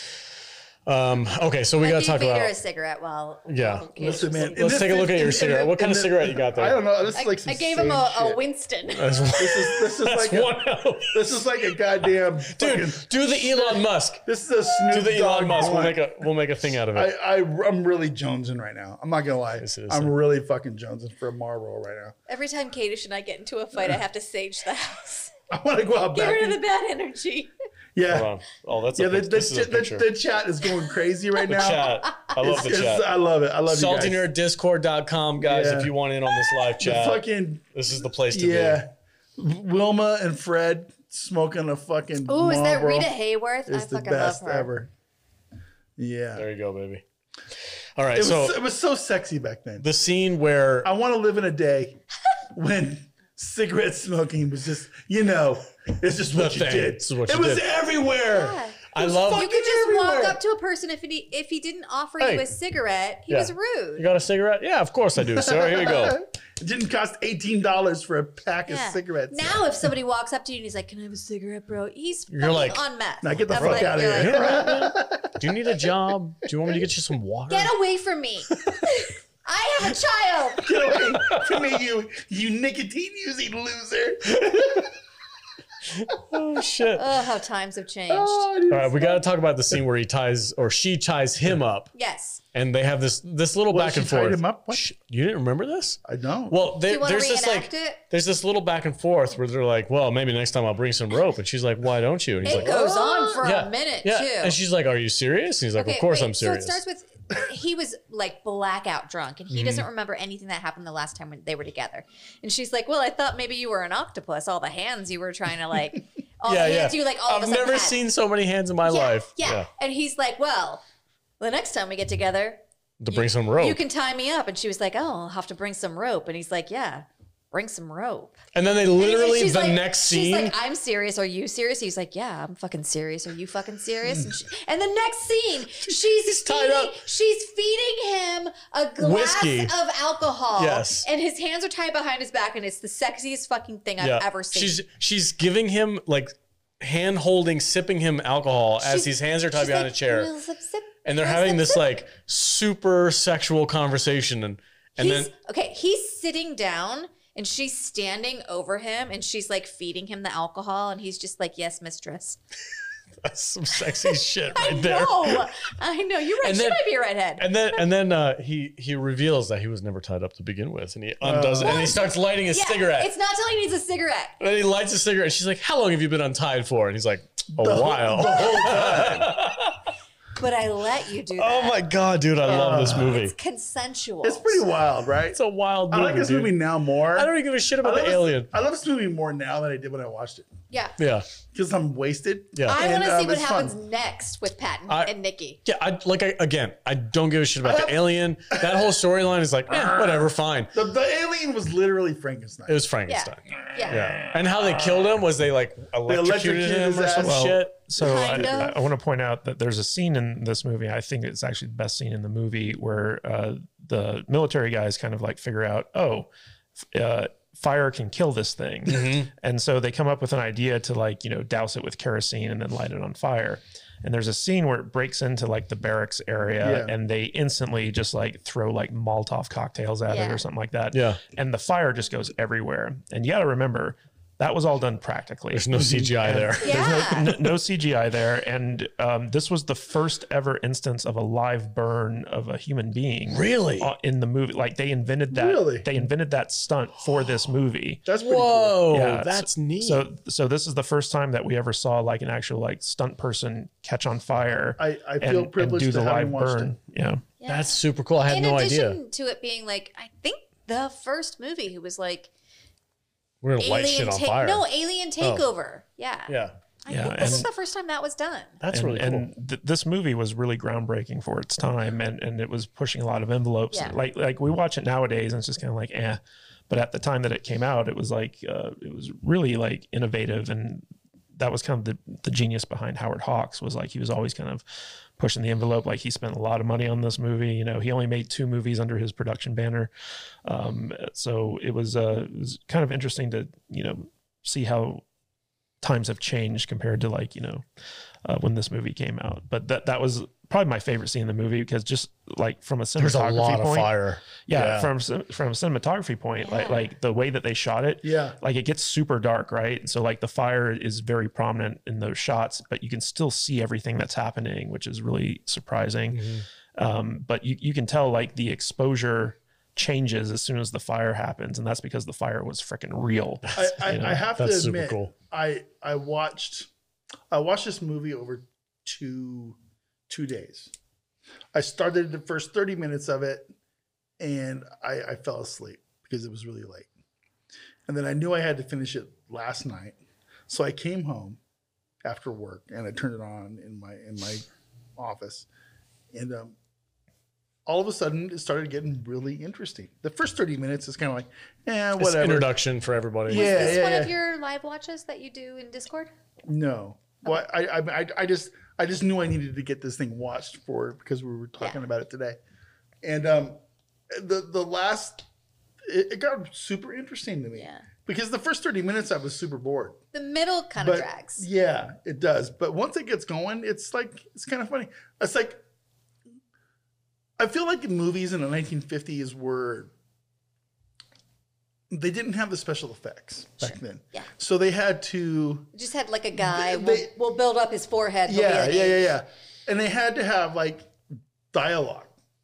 Um, okay, so we I got to gave talk Vader about. a cigarette while. Yeah. while Listen, man. in Let's this- take a look at in- your in- cigarette. in- What kind in of the- cigarette you got there? I don't know. This I, is like some I gave him sage a, a shit. Winston. That's, This is this is that's like one a, hell. this is like a goddamn Dude, fucking- do the Elon Musk. This is a Snoop Do the Dogg Elon Musk. We'll blunt. make a we'll make a thing out of I, it. I I'm really jonesing right now. I'm not gonna lie. This is- I'm really fucking jonesing for a Marlboro right now. Every time Kadish and I get into a fight, I have to sage the house. I want to go out Get back. rid of and- the bad energy. yeah, Hold on. Oh, that's yeah. a The, pic- the, this is a the, picture. the chat is going crazy right The now. chat. I love the It's- chat. I love it. I love you guys. salty nerd discord dot com, guys, Yeah. if you want in on this live The chat. fucking This is the place to yeah. Wilma and Fred smoking a fucking. Ooh, is that Marlboro Rita Hayworth? I is the fucking love best her. ever. be. Yeah, There you go, baby. All right, it was so it was so sexy back then. the scene where I want to live in a day when cigarette smoking was just, you know, it's just what The you thing. did. This is what it you was did. everywhere. Yeah. I was love. You fucking could just walk everywhere. up to a person if he if he didn't offer Hey. you a cigarette, he Yeah. was rude. You got a cigarette? Yeah, of course I do, sir. Here you go. It didn't cost eighteen dollars for a pack Yeah. of cigarettes. Now, if somebody walks up to you and he's like, "Can I have a cigarette, bro?" He's You're fucking like, on meth. Now get the I'm fuck like- outta you're here. like, "Bro, Do you need a job? Do you want me to get you some water? get away from me. I have a child. Get away from me, you, you nicotine using loser. Oh shit! Oh, how times have changed. Oh, All right, we got to talk about the scene where he ties or she ties him up, Yes. and they have this this little What, back she and tied forth. him up? What? Shh, you didn't remember this? I don't. Well, Do there, you want to there's this reenact like it? there's this little back and forth where they're like, "Well, maybe next time I'll bring some rope," and she's like, "Why don't you?" And he's It like, goes "Oh." on for yeah, a minute, yeah. too. And she's like, "Are you serious?" And he's like, Okay, "Of course wait, I'm serious." So it starts with he was like blackout drunk and he Mm-hmm. doesn't remember anything that happened the last time when they were together. And she's like, "Well, I thought maybe you were an octopus. All the hands you were trying to like, all yeah, the yeah. hands you like all I've of a sudden never had." seen so many hands in my yeah, life. Yeah. And he's like, "Well, the next time we get together, To bring you- some rope. You can tie me up." And she was like, "Oh, I'll have to bring some rope." And he's like, "Yeah, bring some rope." And then they And he's like- literally she's the like- next She's scene. like, "I'm serious. Are you serious?" He's like, "Yeah, I'm fucking serious. Are you fucking serious?" And, she, and the next scene, she's tied feeding, up. she's feeding him a glass Whiskey. of alcohol. Yes. And his hands are tied behind his back, and it's the sexiest fucking thing I've ever seen. She's she's giving him like hand holding, sipping him alcohol as She's- his hands are tied she's behind like, a chair. "Real sip, sip, And they're real having sip, this sip." like super sexual conversation, and and he's, then okay, he's sitting down and she's standing over him and she's like feeding him the alcohol and he's just like, "Yes, mistress." that's some sexy shit I right there. know. I know. You're right. And She then- might be a redhead. And then and then uh, he he reveals that he was never tied up to begin with, and he undoes it, and he starts lighting his Yeah, cigarette. It's not till he needs a cigarette. And then he lights a cigarette. And she's like, "How long have you been untied for?" And he's like, "A while." But I let you do that. Oh my god, dude, I love this movie. It's consensual. It's pretty wild, right? It's a wild I movie. like this dude. movie now more. I don't even give a shit I about love the this- alien. I love this movie more now than I did when I watched it Yeah. Yeah, because I'm wasted. yeah. I And, want to see um, what it's happens fun. next with Pat and, I- and Nikki. Yeah, I like I, again. I don't give a shit about I the alien. That whole storyline is like, eh, whatever, fine. The, the alien was literally Frankenstein. It was Yeah. Frankenstein. Yeah. Yeah, and how they killed him was they like electrocuted, electrocuted him or his some ass. shit. So I, Kind of. I want to point out that there's a scene in this movie. I think it's actually the best scene in the movie where uh, the military guys kind of like figure out, oh, f- uh, fire can kill this thing, Mm-hmm. and so they come up with an idea to like you know douse it with kerosene and then light it on fire. And there's a scene where it breaks into like the barracks area, Yeah. and they instantly just like throw like Molotov cocktails at it Yeah. or something like that. Yeah. and the fire just goes everywhere. And you got to remember. That was all done practically. There's no C G I there. Yeah. no, no C G I there, and um, this was the first ever instance of a live burn of a human being. Really? uh, in the movie, like they invented that. Really? They invented that stunt for this movie. That's pretty cool. Whoa, Yeah, that's neat. So, so this is the first time that we ever saw like an actual like stunt person catch on fire. I, I and, feel and privileged do to the live having watched burn. it. Yeah. Yeah. that's super cool. I had In no addition idea. to it being like, I think the first movie who was like We're gonna light Alien shit on take fire. no Alien Takeover. Yeah. Yeah, I Yeah, think this is and- the first time that was done. that's and, really cool. and th- this movie was really groundbreaking for its time, and, and it was pushing a lot of envelopes. Yeah. Like like we watch it nowadays, and it's just kind of like eh. But at the time that it came out, it was like uh, it was really like innovative, and that was kind of the the genius behind Howard Hawks. Was like he was always kind of pushing the envelope. Like he spent a lot of money on this movie. You know, he only made two movies under his production banner, um, so it was uh, it was kind of interesting to you know see how times have changed compared to like you know uh, when this movie came out. But that that was probably my favorite scene in the movie because just like from a cinematography There's a lot point, of fire. yeah, Yeah. from cin- from a cinematography point, like Yeah. like the way that they shot it, Yeah. like it gets super dark, right? So like the fire is very prominent in those shots, but you can still see everything that's happening, which is really surprising. Mm-hmm. Um, but you you can tell like the exposure changes as soon as the fire happens, and that's because the fire was freaking real. I, I, You know, I have to that's super admit, cool. I I watched I watched this movie over two two days. I started the first thirty minutes of it, and I, I fell asleep because it was really late. And then I knew I had to finish it last night, so I came home after work and I turned it on in my in my office, and um, all of a sudden it started getting really interesting. The first thirty minutes is kind of like, eh, It's whatever. introduction for everybody. Yeah. Is this one yeah. of your live watches that you do in Discord? No. Well, I, I, I, I just, I just knew I needed to get this thing watched for because we were talking Yeah. about it today, and um, the the last, it, it got super interesting to me. Yeah. Because the first thirty minutes I was super bored. The middle kind of But drags. yeah, it does. But once it gets going, it's like it's kind of funny. It's like I feel like the movies in the nineteen fifties were, they didn't have the special effects back then. Yeah. So they had to, Just had like a guy. They- we'll, they- we'll build up his forehead. he'll be yeah, an yeah, ape. yeah, yeah. And they had to have like dialogue.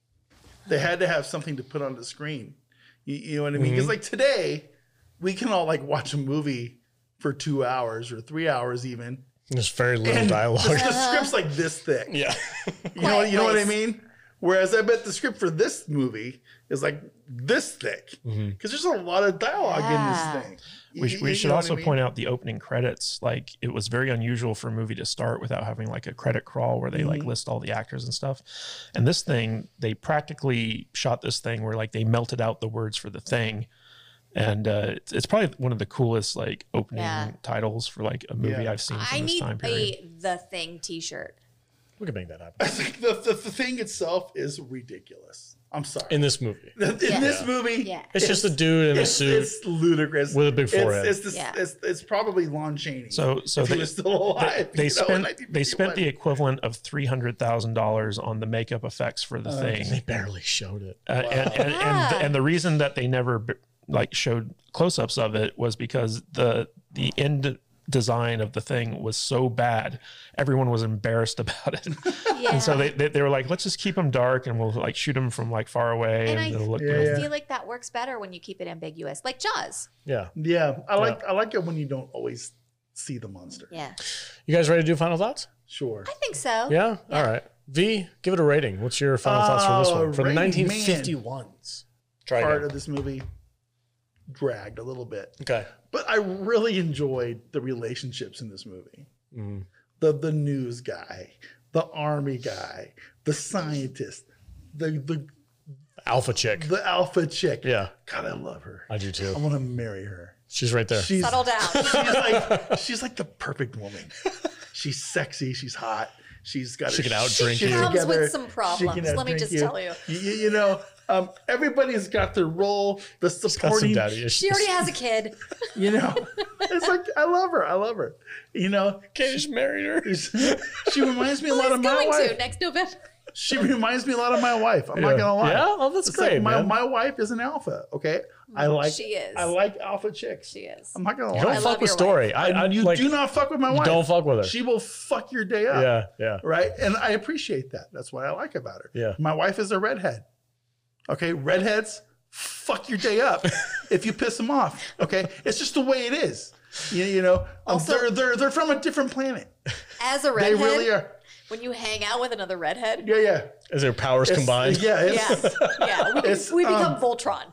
They had to have something to put on the screen. You, you know what I mean? Because like today, we can all like watch a movie for two hours or three hours even. There's very little And dialogue. The, the script's like this thick. Yeah. You know, Quiet you know what I Place. mean? Whereas I bet the script for this movie is like this thick because Mm-hmm. there's a lot of dialogue Yeah. in this thing. We, sh- we should also point out the opening credits. Like, it was very unusual for a movie to start without having like a credit crawl where they Mm-hmm. like list all the actors and stuff. And this thing, they practically shot this thing where like they melted out the words for the thing. And uh, it's, it's probably one of the coolest like opening Yeah. titles for like a movie Yeah. I've seen from I this need time period. a The Thing T-shirt. We can make that happen. I think the, the, the thing itself is ridiculous. I'm sorry. In this movie. In Yeah. this movie, Yeah. It's just a dude in a it's, suit. it's ludicrous with a big It's- forehead. It's, this, Yeah. it's, it's probably Lon Chaney. So, so if they, he was still alive. they you know, in spent they spent the nineteen fifty-one. equivalent of three hundred thousand dollars on the makeup effects for the thing. They barely showed it. Uh, and, and, Yeah. and and the reason that they never b- like showed close-ups of it was because the the end design of the thing was so bad, everyone was embarrassed about it. Yeah. And so they, they they were like, let's just keep them dark and we'll like shoot them from like far away And and, I- it'll look Yeah, good. yeah. I feel like that works better when you keep it ambiguous, like Jaws. Yeah. Yeah, I like I like it when you don't always see the monster. Yeah, You guys ready to do final thoughts? Sure. I think so. Yeah? All right. V, give it a rating. What's your final thoughts for this Uh, one? For the rating, nineteen fifty-ones. Try Part again. of this movie dragged a little bit. Okay. But I really enjoyed the relationships in this movie. Mm-hmm. The the news guy, the army guy, the scientist, the the Alpha chick. the alpha chick. Yeah. God, I love her. I do I too. want to marry her. She's right there. She's Settle down. she's like she's like the perfect woman. She's sexy. She's hot. She's got. She her can out shit drink you. Comes with together. some She problems, can let me outdrink just tell you. You, you know, um, everybody's got their role. The She's got some supporting. daddy issues. She already has a kid. You know, it's like I love her. I love her. You know, Okay, just married her. she reminds me a lot Well, of he's my going wife. to next November. She reminds me a lot of my wife. I'm not Yeah. gonna lie. Yeah? Oh, that's It's great, Like my, man. my wife is an alpha. Okay, I like. She is. I like alpha chicks. She is. I'm not gonna You don't lie. I fuck love with your Story. I, I, you like, do not fuck with my you wife. don't fuck with her. She will fuck your day up. Yeah, yeah. Right. And I appreciate that. That's what I like about her. Yeah. My wife is a redhead. Okay. Redheads fuck your day up if you piss them off. Okay. It's just the way it is. You, you know, um, Also- they're, they're, they're from a different planet. As a They redhead, really are. when you hang out with another redhead, Yeah. Yeah. Is their powers It's- combined? Yeah. It's, yes, yeah, we, It's, we become um, Voltron.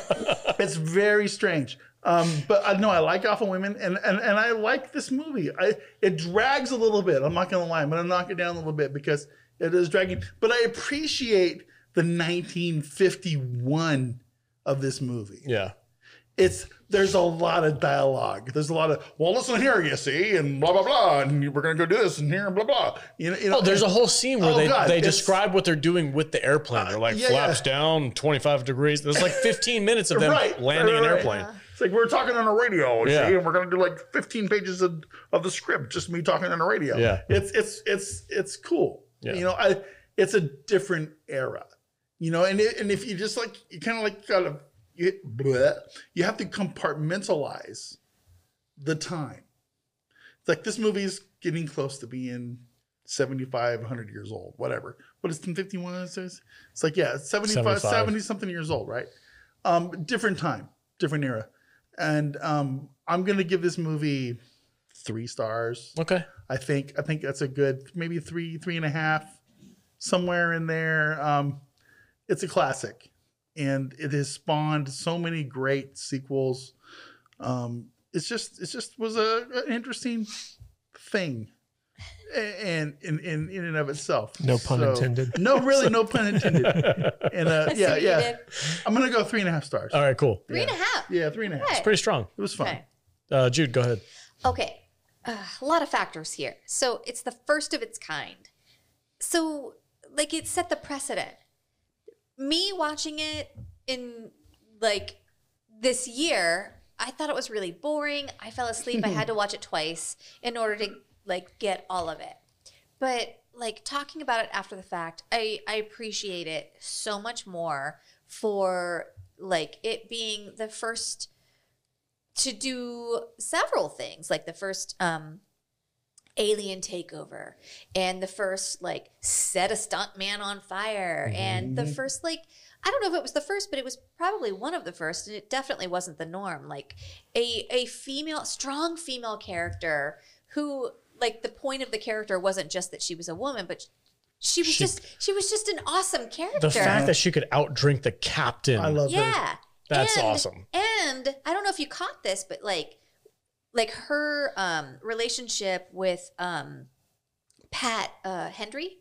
it's very strange. Um, but I know I like alpha women, and, and and I like this movie. I it drags a little bit. I'm not gonna lie. I'm gonna knock it down a little bit because it is dragging. But I appreciate the nineteen fifty-one of this movie. Yeah. It's there's a lot of dialogue. There's a lot of well, listen here, you see, and blah blah blah, and we're gonna go do this and here and blah blah. You know, you know Oh, there's a whole scene where Oh, they, God, they it's- describe what they're doing with the airplane. They're like yeah, flaps yeah. down twenty-five degrees. There's like fifteen minutes of them Right, landing right, an right. airplane. It's like we're talking on a radio, Yeah. see, and we're gonna do like fifteen pages of, of the script, just me talking on a radio. Yeah. It's it's it's it's cool. Yeah. You know, I it's a different era. You know, and it, and if you just like you kind of like gotta you bleh, you have to compartmentalize the time. It's like this movie's getting close to being seventy-five, one hundred years old, whatever. What is it, fifty-one? It says? It's like, yeah, it's seventy-five, seventy-five. seventy something years old, right? Um, different time, different era. And um, I'm going to give this movie three stars. Okay. I think, I think that's a good, maybe three, three and a half, somewhere in there. Um, it's a classic. And it has spawned so many great sequels. Um, it's just, it's just was a, an interesting thing, A- and in in in and of itself. No pun So- intended. No, really, no pun intended. And uh, I see yeah, what you yeah, did. I'm gonna go three and a half stars. All right, cool. Three and a half. Yeah, three and a half. Okay. Pretty strong. It was fun. Okay. Uh, Jude, go ahead. Okay. Uh, a lot of factors here. So it's the first of its kind. So, like, it set the precedent. Me watching it in, like, this year, I thought it was really boring. I fell asleep. I had to watch it twice in order to, like, get all of it. but like talking about it after the fact, I I appreciate it so much more for like it being the first to do several things, like the first um alien takeover and the first like set a stunt man on fire mm-hmm. and the first like I don't know if it was the first, but it was probably one of the first, and it definitely wasn't the norm. Like a a female, strong female character who, like, the point of the character wasn't just that she was a woman, but she was she, just she was just an awesome character. The fact that she could outdrink the captain, I love yeah, her. That's and, awesome. And I don't know if you caught this, but like, like her um, relationship with um, Pat uh, Hendry,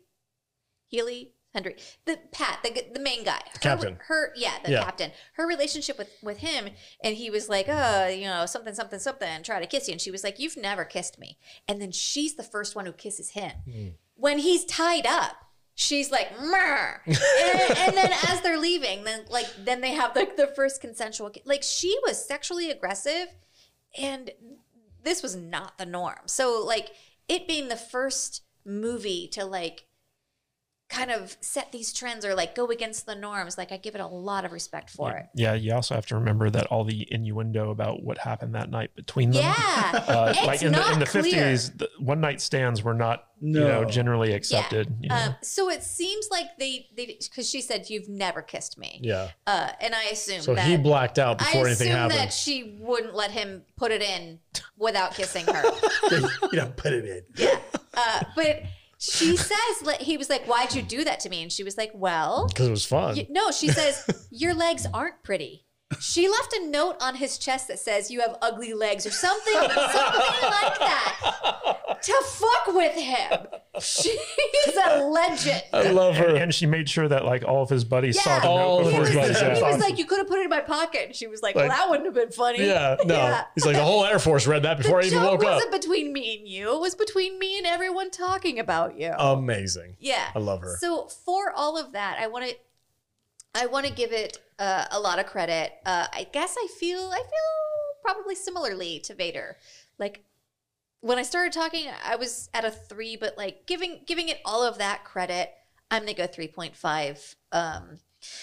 Healy. Henry, the Pat, the the main guy, her, captain, her yeah, the yeah. captain. Her relationship with with him, and he was like, oh, you know, something, something, something, try to kiss you, and she was like, you've never kissed me, and then she's the first one who kisses him mm. when he's tied up. She's like, Murr. and, and then as they're leaving, then like then they have like the first consensual, like she was sexually aggressive, and this was not the norm. So like it being the first movie to like kind of set these trends or like go against the norms, like I give it a lot of respect for yeah. it. Yeah, you also have to remember that all the innuendo about what happened that night between them. Yeah, uh, it's like in not the in the clear. fifties, the one night stands were not no. you know generally accepted. Yeah. You know? um, so it seems like they they because she said you've never kissed me. Yeah, uh, and I assume so that, he blacked out before I anything assume happened. that she wouldn't let him put it in without kissing her. you know, put it in. Yeah, uh, but. She says, like, he was like, why'd you do that to me? And she was like, well. Because it was fun. You, no, she says, your legs aren't pretty. She left a note on his chest that says, you have ugly legs or something, something like that. To fuck with him. She's a legend. I love her. And, and she made sure that like all of his buddies Yeah. saw the All note of before his he buddies, said yeah. He it. was like, you could have put it in my pocket. And she was like, Like- well, that wouldn't have been funny. Yeah, no. Yeah. He's like, the whole Air Force read that before the I even joke woke up. wasn't between me and you. It was between me and everyone talking about you. Amazing. Yeah. I love her. So for all of that, I want to I want to give it uh, a lot of credit. Uh, I guess I feel I feel probably similarly to Vader. Like when I started talking, I was at a three, but like giving giving it all of that credit, I'm gonna go three point five. Um,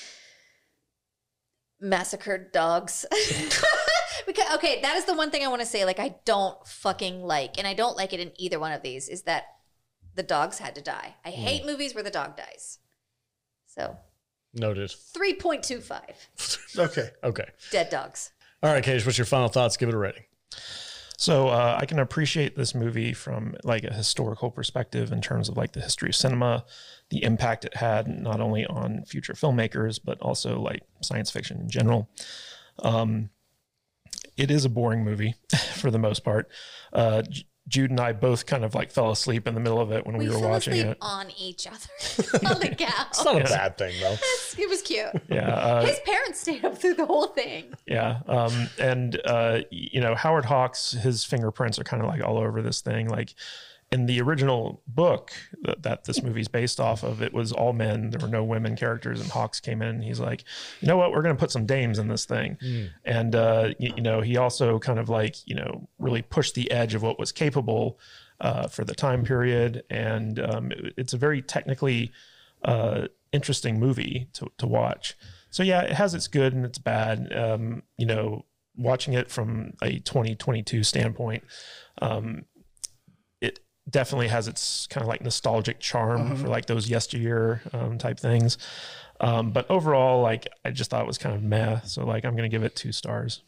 massacred dogs. Because okay, that is the one thing I want to say. Like I don't fucking like, and I don't like it in either one of these. Is that the dogs had to die? I hate mm. movies where the dog dies. So. Noted. three point two five. Okay. Okay. Dead dogs. All right, Cage, what's your final thoughts? Give it a rating. So uh, I can appreciate this movie from like a historical perspective in terms of like the history of cinema, the impact it had not only on future filmmakers, but also like science fiction in general. Um, it is a boring movie for the most part. Uh, J- Jude and I both kind of like fell asleep in the middle of it when we, We were fell watching asleep it. on each other on the couch. It's not a bad thing, though. It's- It was cute. Yeah. Uh, His parents stayed up through the whole thing. Yeah. Um, and, uh, you know, Howard Hawks, his fingerprints are kind of like all over this thing. Like in the original book that, that this movie's based off of, it was all men. There were no women characters, and Hawks came in and he's like, you know what, we're going to put some dames in this thing. Mm. And, uh, you, you know, he also kind of like, you know, really pushed the edge of what was capable uh, for the time period. And um, it, it's a very technically uh, interesting movie to, to watch. So yeah, it has its good and its bad. Um, you know, watching it from a twenty twenty-two standpoint, um, it definitely has its kind of like nostalgic charm uh-huh. for like those yesteryear um, type things. Um, but overall, like I just thought it was kind of meh. So like I'm gonna give it two stars.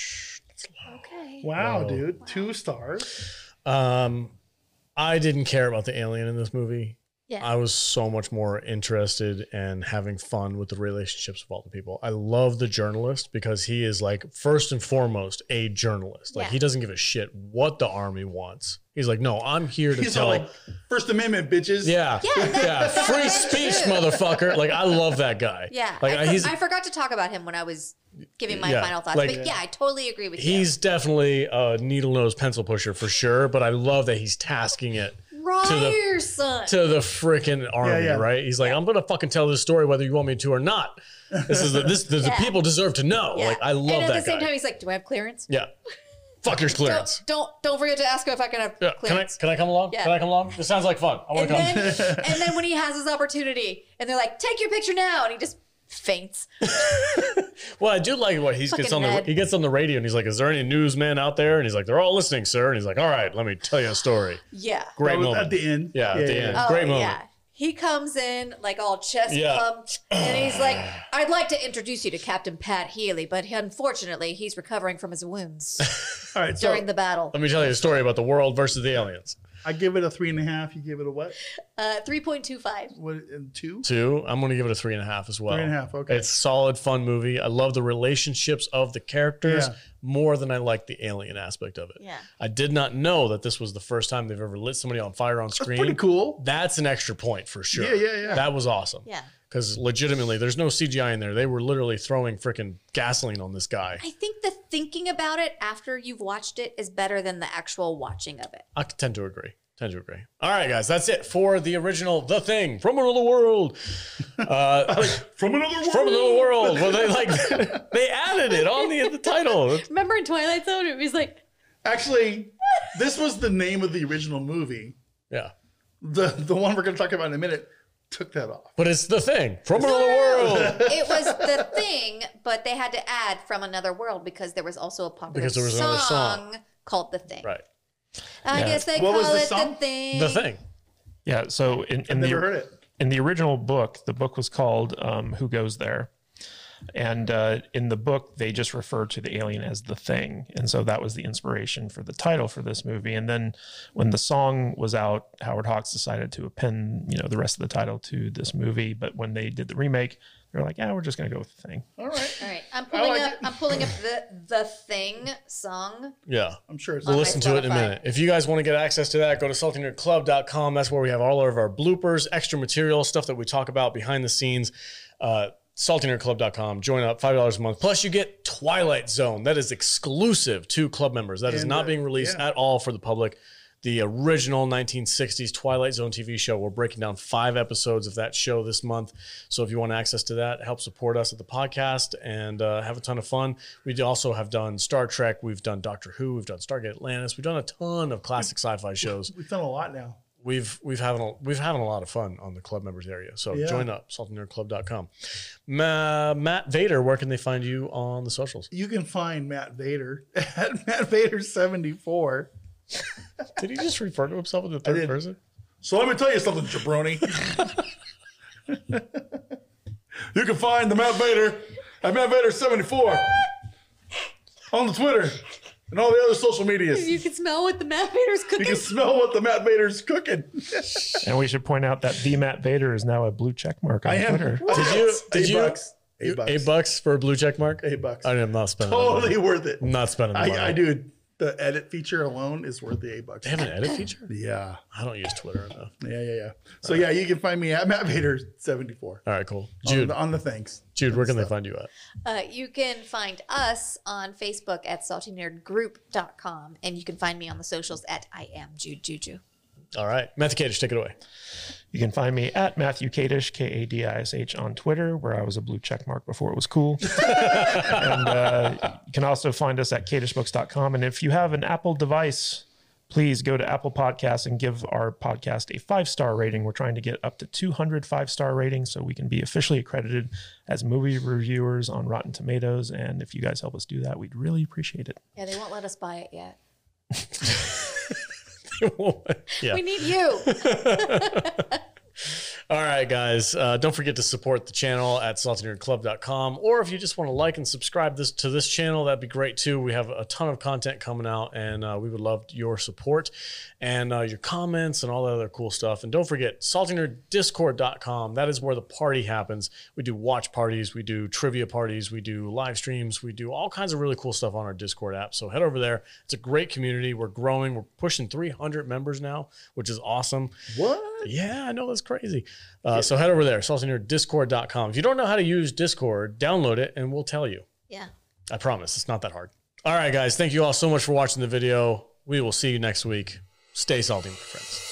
Okay. Wow, Whoa. dude, two stars. Um, I didn't care about the alien in this movie. Yeah. I was so much more interested in having fun with the relationships of all the people. I love the journalist because he is like first and foremost a journalist. Like Yeah. he doesn't give a shit what the army wants. He's like, no, I'm here to He's tell. all like, First Amendment, bitches. yeah, Yeah, that- yeah, that's free right, speech, too. motherfucker. Like I love that guy. Yeah. like I, for- he's I forgot to talk about him when I was giving my Yeah, final thoughts. like- but yeah, I totally agree with you. he's definitely a needle nose pencil pusher for sure. But I love that he's tasking it Ryerson. to the freaking army, Yeah, yeah. right? He's like, I'm gonna fucking tell this story whether you want me to or not. This is the, this the, Yeah. the people deserve to know. Yeah. Like I love and at that the same guy. time, he's like, do I have clearance? Yeah, Fuck your clearance. Don't, don't don't forget to ask him if I can have Yeah, can I clearance. can I come along? Yeah. Can I come along? This sounds like fun. I want And to come. then, and then when he has his opportunity, and they're like, "Take your picture now," and he just faints. Well, I do like what he gets Fucking on the red. he gets on the radio and he's like, "Is there any newsmen out there?" And he's like, "They're all listening, sir." And he's like, "All right, let me tell you a story." Yeah. Great That was moment at the end. Yeah, at the end. Oh, Great moment. yeah. He comes in like all chest Yeah. pumped, and he's like, "I'd like to introduce you to Captain Pat Healy, but unfortunately, he's recovering from his wounds All right. So during the battle." Let me tell you a story about the world versus the aliens. I give it a three and a half. You give it a what? Uh, three point two five. What? And two? Two. I'm going to give it a three and a half as well. Three and a half, okay. It's solid, fun movie. I love the relationships of the characters Yeah. more than I like the alien aspect of it. Yeah. I did not know that this was the first time they've ever lit somebody on fire on screen. Pretty cool. That's an extra point for sure. Yeah, yeah, yeah. That was awesome. Yeah. Because legitimately, there's no C G I in there. They were literally throwing freaking gasoline on this guy. I think the thinking about it after you've watched it is better than the actual watching of it. I tend to agree. Tend to agree. All right, guys, that's it for the original The Thing from Another World. Uh, From another world. from Another World. Well, they like they added it on the the title. Remember in Twilight Zone, it was like, Actually, this was the name of the original movie. Yeah, The the one we're going to talk about in a minute took that off. but it's The Thing from Another World it was the thing, but they had to add From Another World because there was also a popular Because there was another song. called The Thing. right. I Yeah. guess they What call was the it song? The Thing. The Thing. Yeah. So in, in Never the heard it. in the original book, the book was called um, "Who Goes There," and uh, in the book they just referred to the alien as the Thing, and so that was the inspiration for the title for this movie. And then when the song was out, Howard Hawks decided to append, you know, the rest of the title to this movie. But when they did the remake, they were like, "Yeah, we're just gonna go with the Thing." All right. All right, I'm pulling like up. it. I'm pulling up the The Thing song. Yeah. I'm sure it's We'll my listen to it in a Spotify. minute. If you guys want to get access to that, go to salty nerd club dot com. That's where we have all of our bloopers, extra material, stuff that we talk about behind the scenes. Uh, salty nerd club dot com. Join up, five dollars a month. Plus, you get Twilight Zone. That is exclusive to club members. That is And, not uh, being released yeah. at all for the public. The original nineteen sixties Twilight Zone T V show. We're breaking down five episodes of that show this month. So if you want access to that, help support us at the podcast and uh, have a ton of fun. We do also have done Star Trek. We've done Doctor Who. We've done Stargate Atlantis. We've done a ton of classic sci-fi shows. We've done a lot now. We've we've having a, we've having a lot of fun on the club members area. So Yeah. join up, salty nerd club dot com. Ma- Matt Vader, where can they find you on the socials? You can find Matt Vader at Matt Vader seventy-four. Did he just refer to himself in the third did. person? So let me tell you something, jabroni. You can find the Matt Vader at Matt Vader seventy-four on the Twitter and all the other social medias. You can smell what the Matt Vader's You cooking. can smell what the Matt Vader's cooking. And we should point out that the Matt Vader is now a blue check mark on I am. Twitter. Did you? Did Eight you? bucks. Eight bucks. Eight bucks for a blue check mark? Eight bucks. I am not spending. that money. Totally worth it. I'm not spending the money. I, I do. The edit feature alone is worth the eight bucks. They have an edit feature? Yeah. I don't use Twitter enough. Yeah, yeah, yeah. So yeah, you can find me at Matt Vader seventy-four. All right, cool. On Jude, the, on the things. Jude, where can they stuff. find you at? Uh, you can find us on Facebook at salty nerd group dot com, and you can find me on the socials at I am Jude Juju. All right, Matthew Kadish, take it away. You can find me at Matthew Kadish, K A D I S H, on Twitter, where I was a blue check mark before it was cool. And uh, you can also find us at kadish books dot com. And if you have an Apple device, please go to Apple Podcasts and give our podcast a five-star rating. We're trying to get up to two hundred five-star ratings so we can be officially accredited as movie reviewers on Rotten Tomatoes. And if you guys help us do that, we'd really appreciate it. Yeah, they won't let us buy it yet. Yeah. We need you. All right, guys. Uh, don't forget to support the channel at salty nerd club dot com. Or if you just want to like and subscribe this to this channel, that'd be great too. We have a ton of content coming out, and uh, we would love your support and uh, your comments and all that other cool stuff. And don't forget, salty nerd discord dot com. That is where the party happens. We do watch parties, we do trivia parties, we do live streams, we do all kinds of really cool stuff on our Discord app. So head over there. It's a great community. We're growing. We're pushing three hundred members now, which is awesome. What? Yeah, I know, that's crazy. Uh, so head over there, salty nerd discord dot com. If you don't know how to use Discord, download it and we'll tell you. Yeah. I promise, it's not that hard. All right, guys, thank you all so much for watching the video. We will see you next week. Stay salty, my friends.